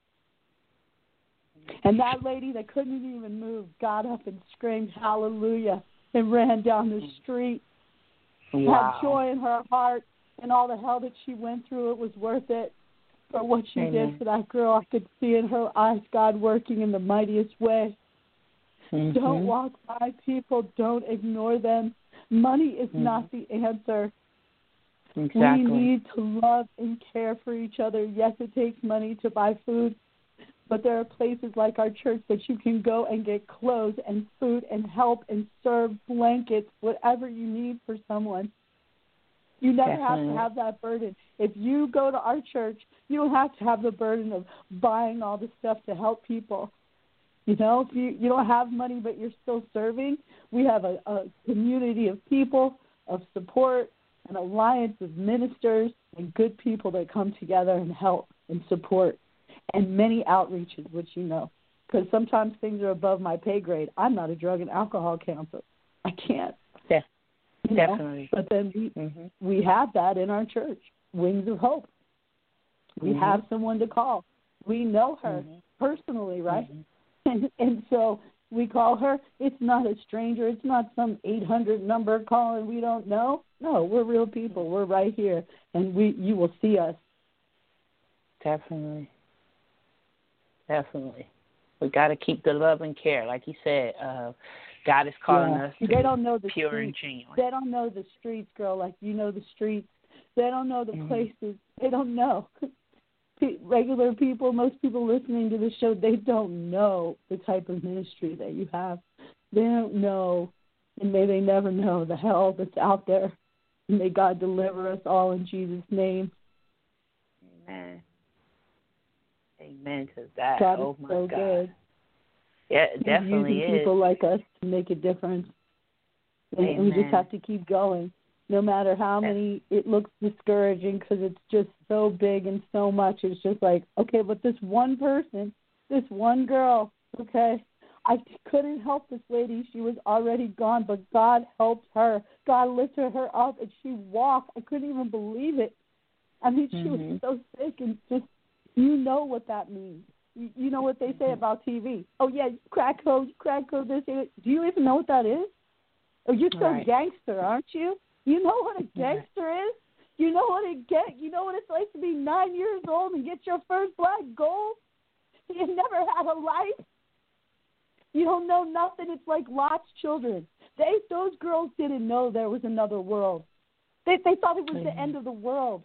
And that lady that couldn't even move got up and screamed hallelujah and ran down the street. Had joy in her heart, and all the hell that she went through, it was worth it. for what you did for that girl. I could see in her eyes God working in the mightiest way. Don't walk by people. Don't ignore them. Money is not the answer. Exactly. We need to love and care for each other. Yes, it takes money to buy food, but there are places like our church that you can go and get clothes and food and help and serve, blankets, whatever you need for someone. You never have to have that burden. If you go to our church, you don't have to have the burden of buying all the stuff to help people. You know, if you don't have money but you're still serving, we have a community of people, of support, an alliance of ministers and good people that come together and help and support, and many outreaches, which you know, because sometimes things are above my pay grade. I'm not a drug and alcohol counselor. I can't. Yeah, definitely. But then we have that in our church, Wings of Hope. We have someone to call. We know her personally, right? And so we call her. It's not a stranger. It's not some 800 number calling we don't know. No, we're real people. We're right here, and you will see us. Definitely. We got to keep the love and care, like you said. God is calling us to they don't know the pure streets. and genuine. They don't know the streets, girl, like you know the streets. They don't know the places. They don't know. Regular people, most people listening to the show, they don't know the type of ministry that you have. They don't know, and may they never know the hell that's out there. And may God deliver us all in Jesus' name. Amen. Amen to that. God oh, is my so God. good. Yeah, it definitely using is. people like us to make a difference. And we just have to keep going. No matter how many, it looks discouraging because it's just so big and so much. It's just like, okay, but this one person, this one girl, okay, I couldn't help this lady. She was already gone, but God helped her. God lifted her up, and she walked. I couldn't even believe it. I mean, she was so sick, and just, you know what that means. You know what they say about TV. Oh, yeah, crack code, this. Do you even know what that is? Oh, you're so gangster, aren't you? You know what a gangster is? You know what it's like to be 9 years old and get your first black gold? You never had a life. You don't know nothing. It's like Lot's children. Those girls didn't know there was another world. They thought it was the end of the world.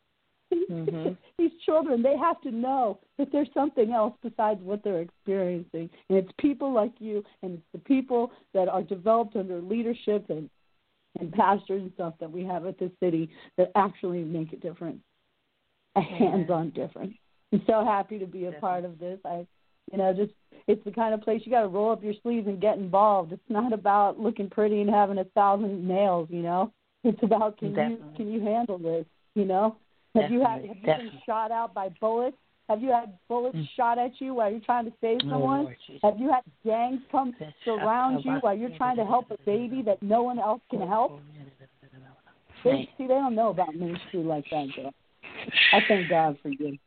These children, they have to know that there's something else besides what they're experiencing. And it's people like you, and it's the people that are developed under leadership and pastors and stuff that we have at this city that actually make a difference, a hands-on difference. I'm so happy to be a part of this. It's the kind of place you got to roll up your sleeves and get involved. It's not about looking pretty and having 1,000 nails, you know. It's about can you handle this, you know? Have you been shot out by bullets? Have you had bullets shot at you while you're trying to save someone? Have you had gangs come surround you while you're trying to help a baby that no one else can help? They don't know about ministry like that, girl. I thank God for you.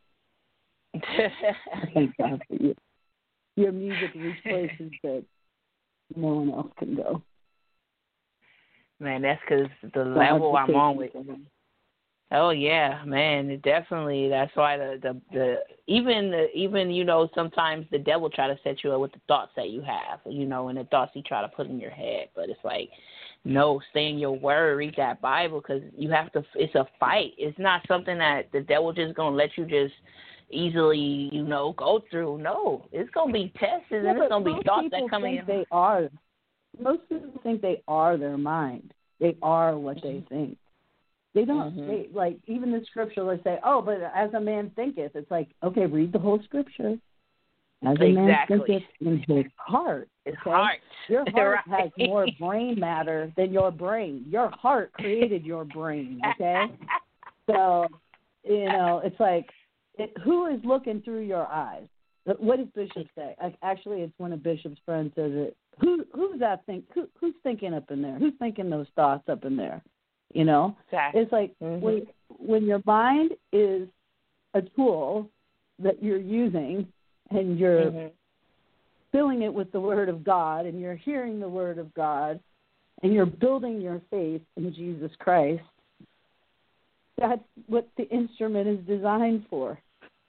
I thank God for you. Your music reaches places that no one else can go. Man, that's because the level I'm on with. Oh yeah, man, it definitely. That's why even you know, sometimes the devil try to set you up with the thoughts that you have, you know, and the thoughts he try to put in your head. But it's like, no, stay in your word, read that Bible, because you have to. It's a fight. It's not something that the devil just gonna let you just easily, you know, go through. No, it's gonna be tested, and it's gonna be thoughts that come in. They are. Most people think they are their mind. They are what they think. They don't, they, like, even the scripture will say, oh, but as a man thinketh. It's like, okay, read the whole scripture. As a man thinketh in his heart. His heart. Your heart has more brain matter than your brain. Your heart created your brain, okay? So, you know, it's like, who is looking through your eyes? What does Bishop say? Actually, it's one of Bishop's friends says it. Who's that think? Who's thinking up in there? Who's thinking those thoughts up in there? You know, it's like when your mind is a tool that you're using and you're filling it with the Word of God and you're hearing the Word of God and you're building your faith in Jesus Christ, that's what the instrument is designed for.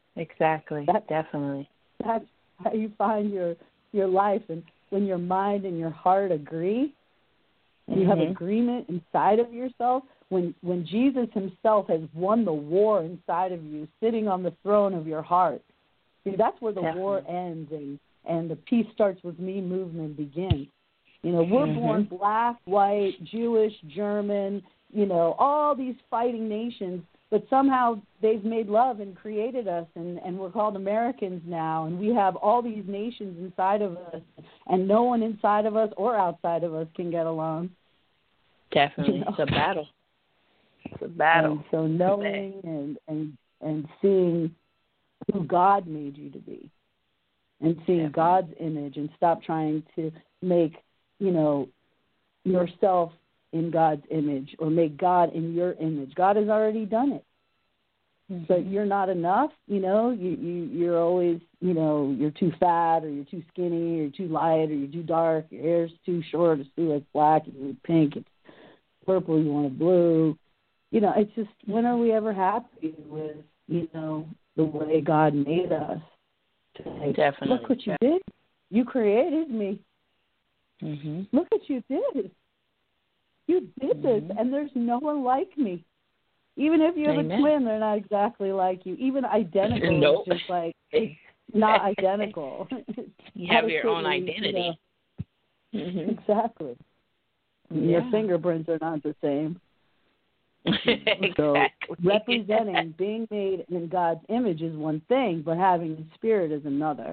Exactly. Definitely. That's how you find your life. And when your mind and your heart agree, and you have agreement inside of yourself, when Jesus himself has won the war inside of you, sitting on the throne of your heart, see, that's where the war ends and the peace starts with me movement begins. You know, we're born black, white, Jewish, German, you know, all these fighting nations, but somehow they've made love and created us, and we're called Americans now, and we have all these nations inside of us, and no one inside of us or outside of us can get along. Definitely. You know? It's a battle. It's a battle. And so knowing and seeing who God made you to be, and seeing God's image, and stop trying to make, you know, yourself in God's image or make God in your image. God has already done it. But you're not enough, you know, you're always, you know, you're too fat, or you're too skinny, or you're too light, or you're too dark, your hair's too short, it's too black, it's pink, it's purple, you want a blue. You know, it's just, when are we ever happy with, you know, the way God made us? To say, definitely. Look what you did. You created me. Look what you did. You did this, and there's no one like me. Even if you have a twin, they're not exactly like you. Even identical is just like, it's not identical. You have your own identity. You know. Exactly. Your fingerprints are not the same. Exactly. So representing, being made in God's image is one thing, but having the Spirit is another.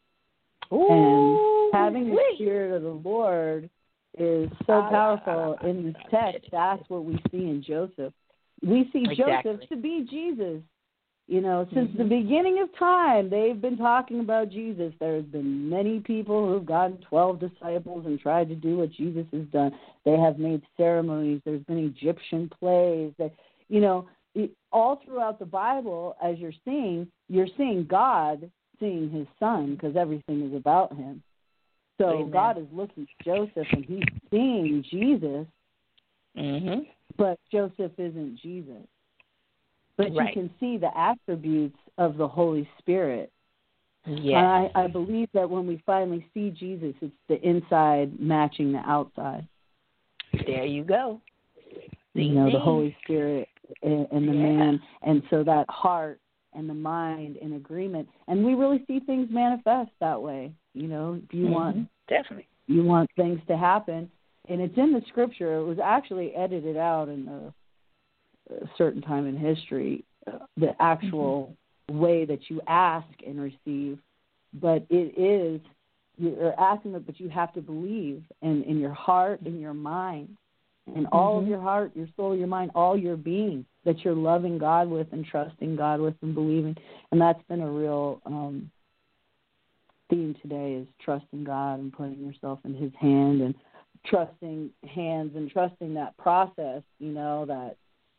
And having the Spirit of the Lord is so powerful in this text. That's what we see in Joseph. We see Joseph to be Jesus. You know, since the beginning of time, they've been talking about Jesus. There's been many people who've gotten 12 disciples and tried to do what Jesus has done. They have made ceremonies. There's been Egyptian plays. That, you know, all throughout the Bible, as you're seeing God seeing his son, because everything is about him. So God is looking at Joseph, and he's seeing Jesus, but Joseph isn't Jesus. But you can see the attributes of the Holy Spirit. Yes. And I believe that when we finally see Jesus, it's the inside matching the outside. There you go. You know, the Holy Spirit and the man. And so that heart and the mind in agreement. And we really see things manifest that way. You know, if you want, definitely, you want things to happen. And it's in the scripture. It was actually edited out in a certain time in history, the actual way that you ask and receive. But it is, you're asking it, but you have to believe in your heart, in your mind, in all of your heart, your soul, your mind, all your being, that you're loving God with and trusting God with and believing. And that's been a real theme today, is trusting God and putting yourself in his hand, and trusting hands and trusting that process, you know, that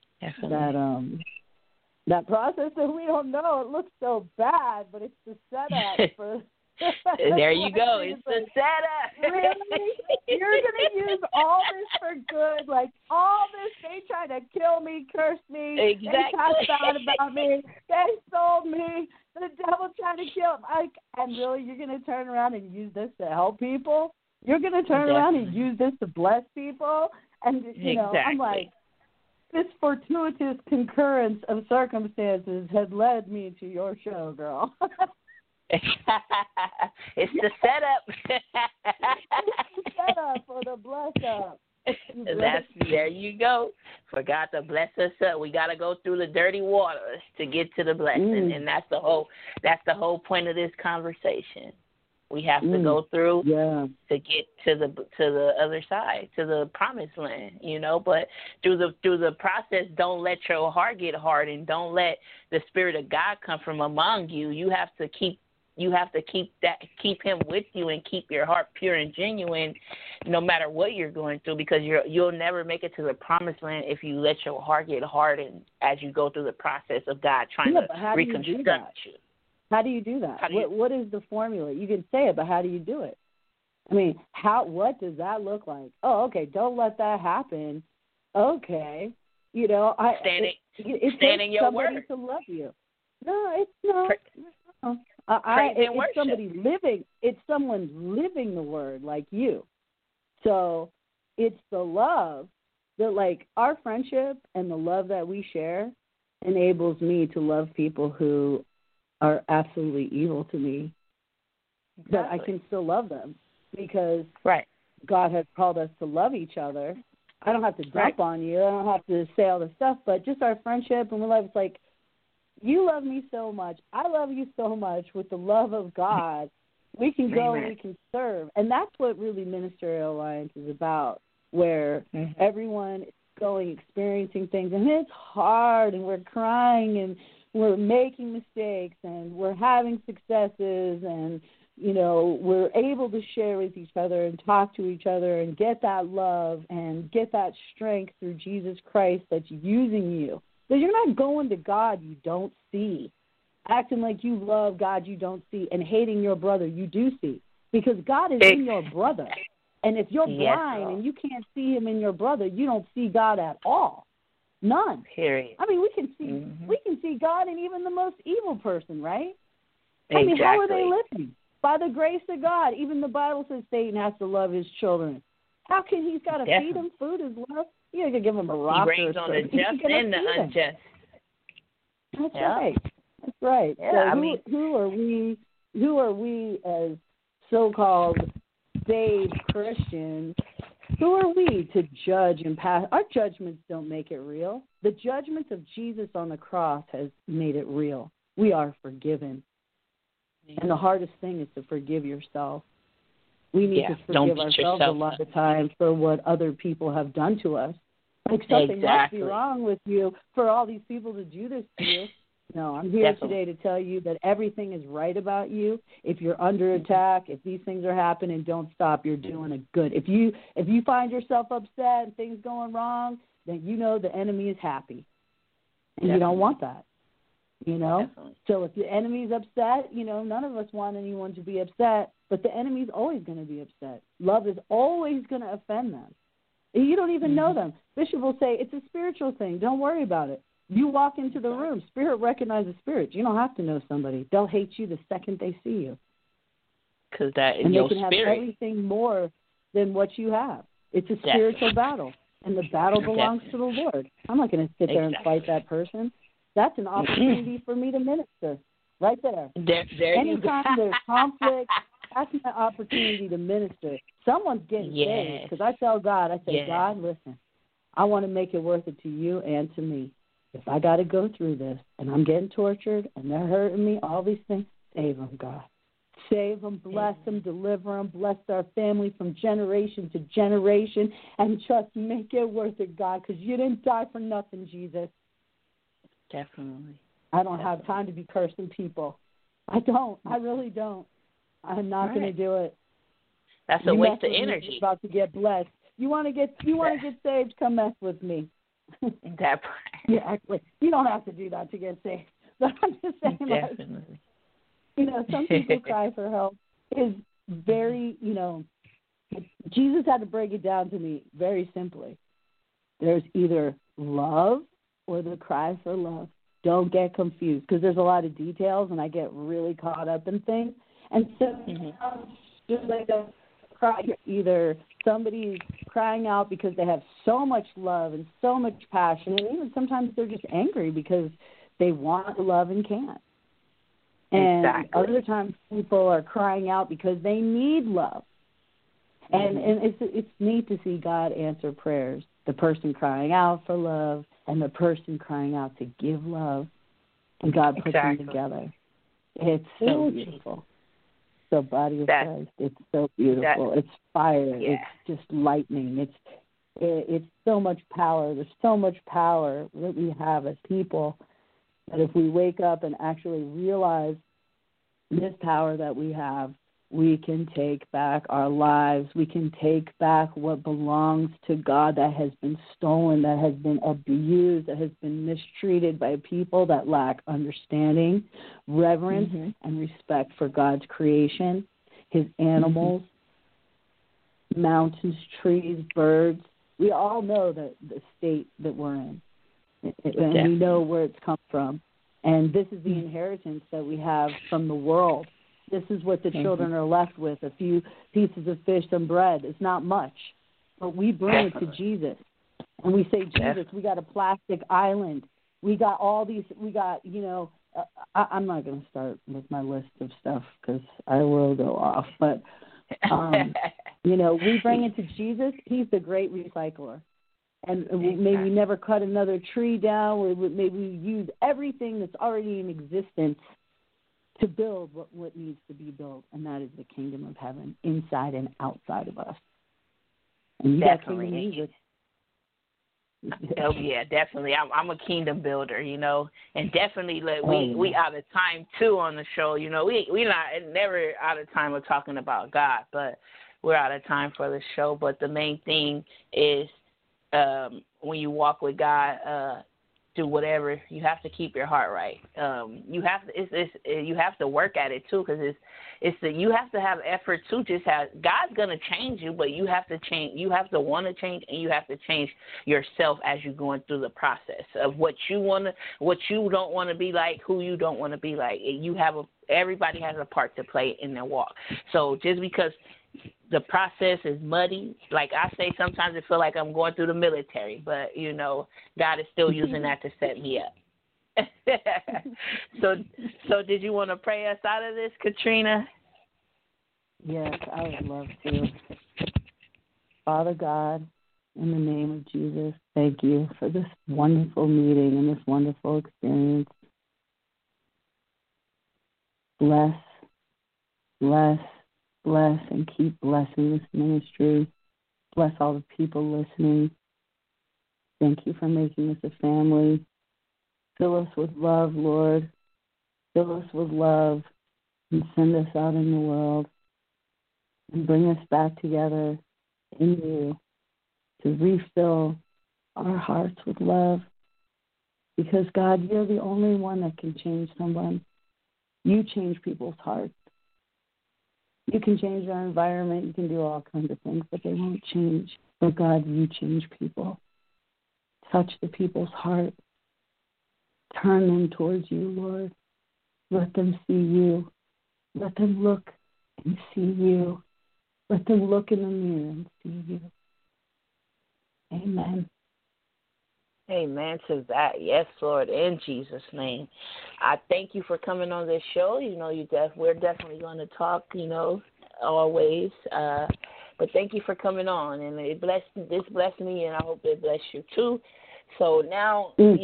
process that we don't know. It looks so bad, but it's the setup for. There you go. It's the setup. Really? You're going to use all this for good? Like, all this, they tried to kill me, curse me, they talked bad about me, they sold me, the devil tried to kill me. And really, you're going to turn around and use this to help people? You're going to turn around and use this to bless people? And, you know, I'm like, this fortuitous concurrence of circumstances had led me to your show, girl. It's the setup. It's the setup for the bless up. There you go. For God to bless us up, we got to go through the dirty waters to get to the blessing, and that's the whole point of this conversation. We have to go through to get to the other side, to the promised land, you know. But through the process, don't let your heart get hardened. Don't let the Spirit of God come from among you. You have to keep him with you, and keep your heart pure and genuine, no matter what you're going through, because you'll never make it to the promised land if you let your heart get hardened as you go through the process of God trying to reconstruct you. How do you do that? What is the formula? You can say it, but how do you do it? I mean, what does that look like? Oh, okay, don't let that happen. Okay. You know, stand in your word. To love you. No, it's not. No. It's somebody living. It's someone living the word like you. So it's the love that, like, our friendship and the love that we share enables me to love people who are absolutely evil to me. Exactly. But I can still love them because God has called us to love each other. I don't have to dump on you. I don't have to say all this stuff, but just our friendship and love, it's like, you love me so much. I love you so much with the love of God. We can go and we can serve. And that's what really Ministerial Alliance is about, where everyone is going, experiencing things. And it's hard, and we're crying, and we're making mistakes, and we're having successes, and, you know, we're able to share with each other and talk to each other and get that love and get that strength through Jesus Christ that's using you. So you're not going to God you don't see, acting like you love God you don't see, and hating your brother you do see, because God is in your brother. And if you're blind and you can't see him in your brother, you don't see God at all. None. Period. I mean, we can see God in even the most evil person, right? I mean, how are they living? By the grace of God. Even the Bible says Satan has to love his children. How can he's got to feed them food as well? You got to give him a rock. He reigns on the just and the unjust. That's right. That's right. Yeah, so who are we as so-called saved Christians? Who are we to judge and pass? Our judgments don't make it real. The judgment of Jesus on the cross has made it real. We are forgiven. And the hardest thing is to forgive yourself. We need to forgive ourselves a lot of times for what other people have done to us. Like, something must be wrong with you for all these people to do this to you. No, I'm here today to tell you that everything is right about you. If you're under attack, if these things are happening, don't stop. You're doing a good. If you find yourself upset and things going wrong, then you know the enemy is happy. And you don't want that. You know? So if the enemy's upset, you know, none of us want anyone to be upset, but the enemy's always going to be upset. Love is always going to offend them. You don't even know them. Bishop will say, it's a spiritual thing. Don't worry about it. You walk into the room. Spirit recognizes spirit. You don't have to know somebody. They'll hate you the second they see you. Because that is and your they can spirit. have everything more than what you have. It's a spiritual battle, and the battle belongs to the Lord. I'm not going to sit there and fight that person. That's an opportunity for me to minister right there. Anytime there's conflict, that's my opportunity to minister. Someone's getting saved, because I tell God, I say, God, listen, I want to make it worth it to you and to me. If I got to go through this and I'm getting tortured and they're hurting me, all these things, save them, God. Save them, bless them, deliver them, bless our family from generation to generation, and just make it worth it, God, because you didn't die for nothing, Jesus. Definitely. I don't have time to be cursing people. I don't. I really don't. I'm not going to do it. That's a waste of energy. You're about to get blessed. You want to get saved? Come mess with me. That part. Yeah, actually, you don't have to do that to get saved. But I'm just saying, definitely. You know, some people cry for help is very, you know, Jesus had to break it down to me very simply. There's either love or the cry for love. Don't get confused, because there's a lot of details, and I get really caught up in things. And so just like a cry, either somebody's crying out because they have so much love and so much passion, and even sometimes they're just angry because they want love and can't. And other times people are crying out because they need love. And it's neat to see God answer prayers. The person crying out for love and the person crying out to give love. And God puts them together. It's so beautiful. The body of Christ. It's so beautiful. It's fire. Yeah. It's just lightning. It's so much power. There's so much power that we have as people that if we wake up and actually realize this power that we have, we can take back our lives. We can take back what belongs to God that has been stolen, that has been abused, that has been mistreated by people that lack understanding, reverence, and respect for God's creation, his animals, mountains, trees, birds. We all know the state that we're in, and we know where it's come from. And this is the inheritance that we have from the world. This is what the children are left with, a few pieces of fish and bread. It's not much, but we bring it to Jesus. And we say, Jesus, we got a plastic island. We got all these, I'm not going to start with my list of stuff because I will go off. But, we bring it to Jesus. He's the great recycler. And maybe we never cut another tree down. Maybe we use everything that's already in existence to build what needs to be built, and that is the kingdom of heaven inside and outside of us. And you got kingdom music. Oh yeah, definitely. I'm a kingdom builder, and definitely we out of time too on the show. We not never out of time of talking about God, but we're out of time for the show. But the main thing is when you walk with God, do whatever. You have to keep your heart right. You have to work at it too, because you have to have effort too. God's gonna change you, but you have to change. You have to want to change, and you have to change yourself as you're going through the process of what you don't want to be like, who you don't want to be like. Everybody has a part to play in their walk. So just because the process is muddy, like I say, sometimes it feels like I'm going through the military, but God is still using that to set me up. So did you want to pray us out of this, Katrina? Yes, I would love to. Father God, in the name of Jesus, thank you for this wonderful meeting and this wonderful experience. Bless, and keep blessing this ministry. Bless all the people listening. Thank you for making us a family. Fill us with love, Lord. Fill us with love and send us out in the world and bring us back together in you to refill our hearts with love. Because, God, you're the only one that can change someone. You change people's hearts. You can change our environment. You can do all kinds of things, but they won't change. But, God, you change people. Touch the people's heart. Turn them towards you, Lord. Let them see you. Let them look and see you. Let them look in the mirror and see you. Amen. Amen to that. Yes, Lord, in Jesus' name. I thank you for coming on this show. We're definitely going to talk, always. But thank you for coming on, and this blessed me, and I hope it bless you too. So now, This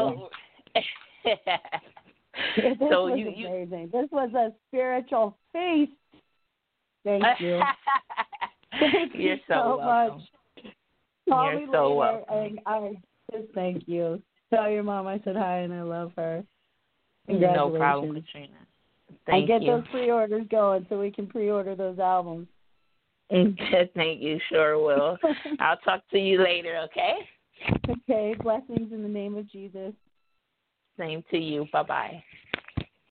was amazing. This was a spiritual feast. Thank you. Thank You're you so welcome. much. You're so welcome. And I just thank you. Tell your mom I said hi and I love her. No problem, Katrina. Thank you. I get those pre-orders going so we can pre-order those albums. Thank you. Sure will. I'll talk to you later, okay? Okay. Blessings in the name of Jesus. Same to you. Bye-bye.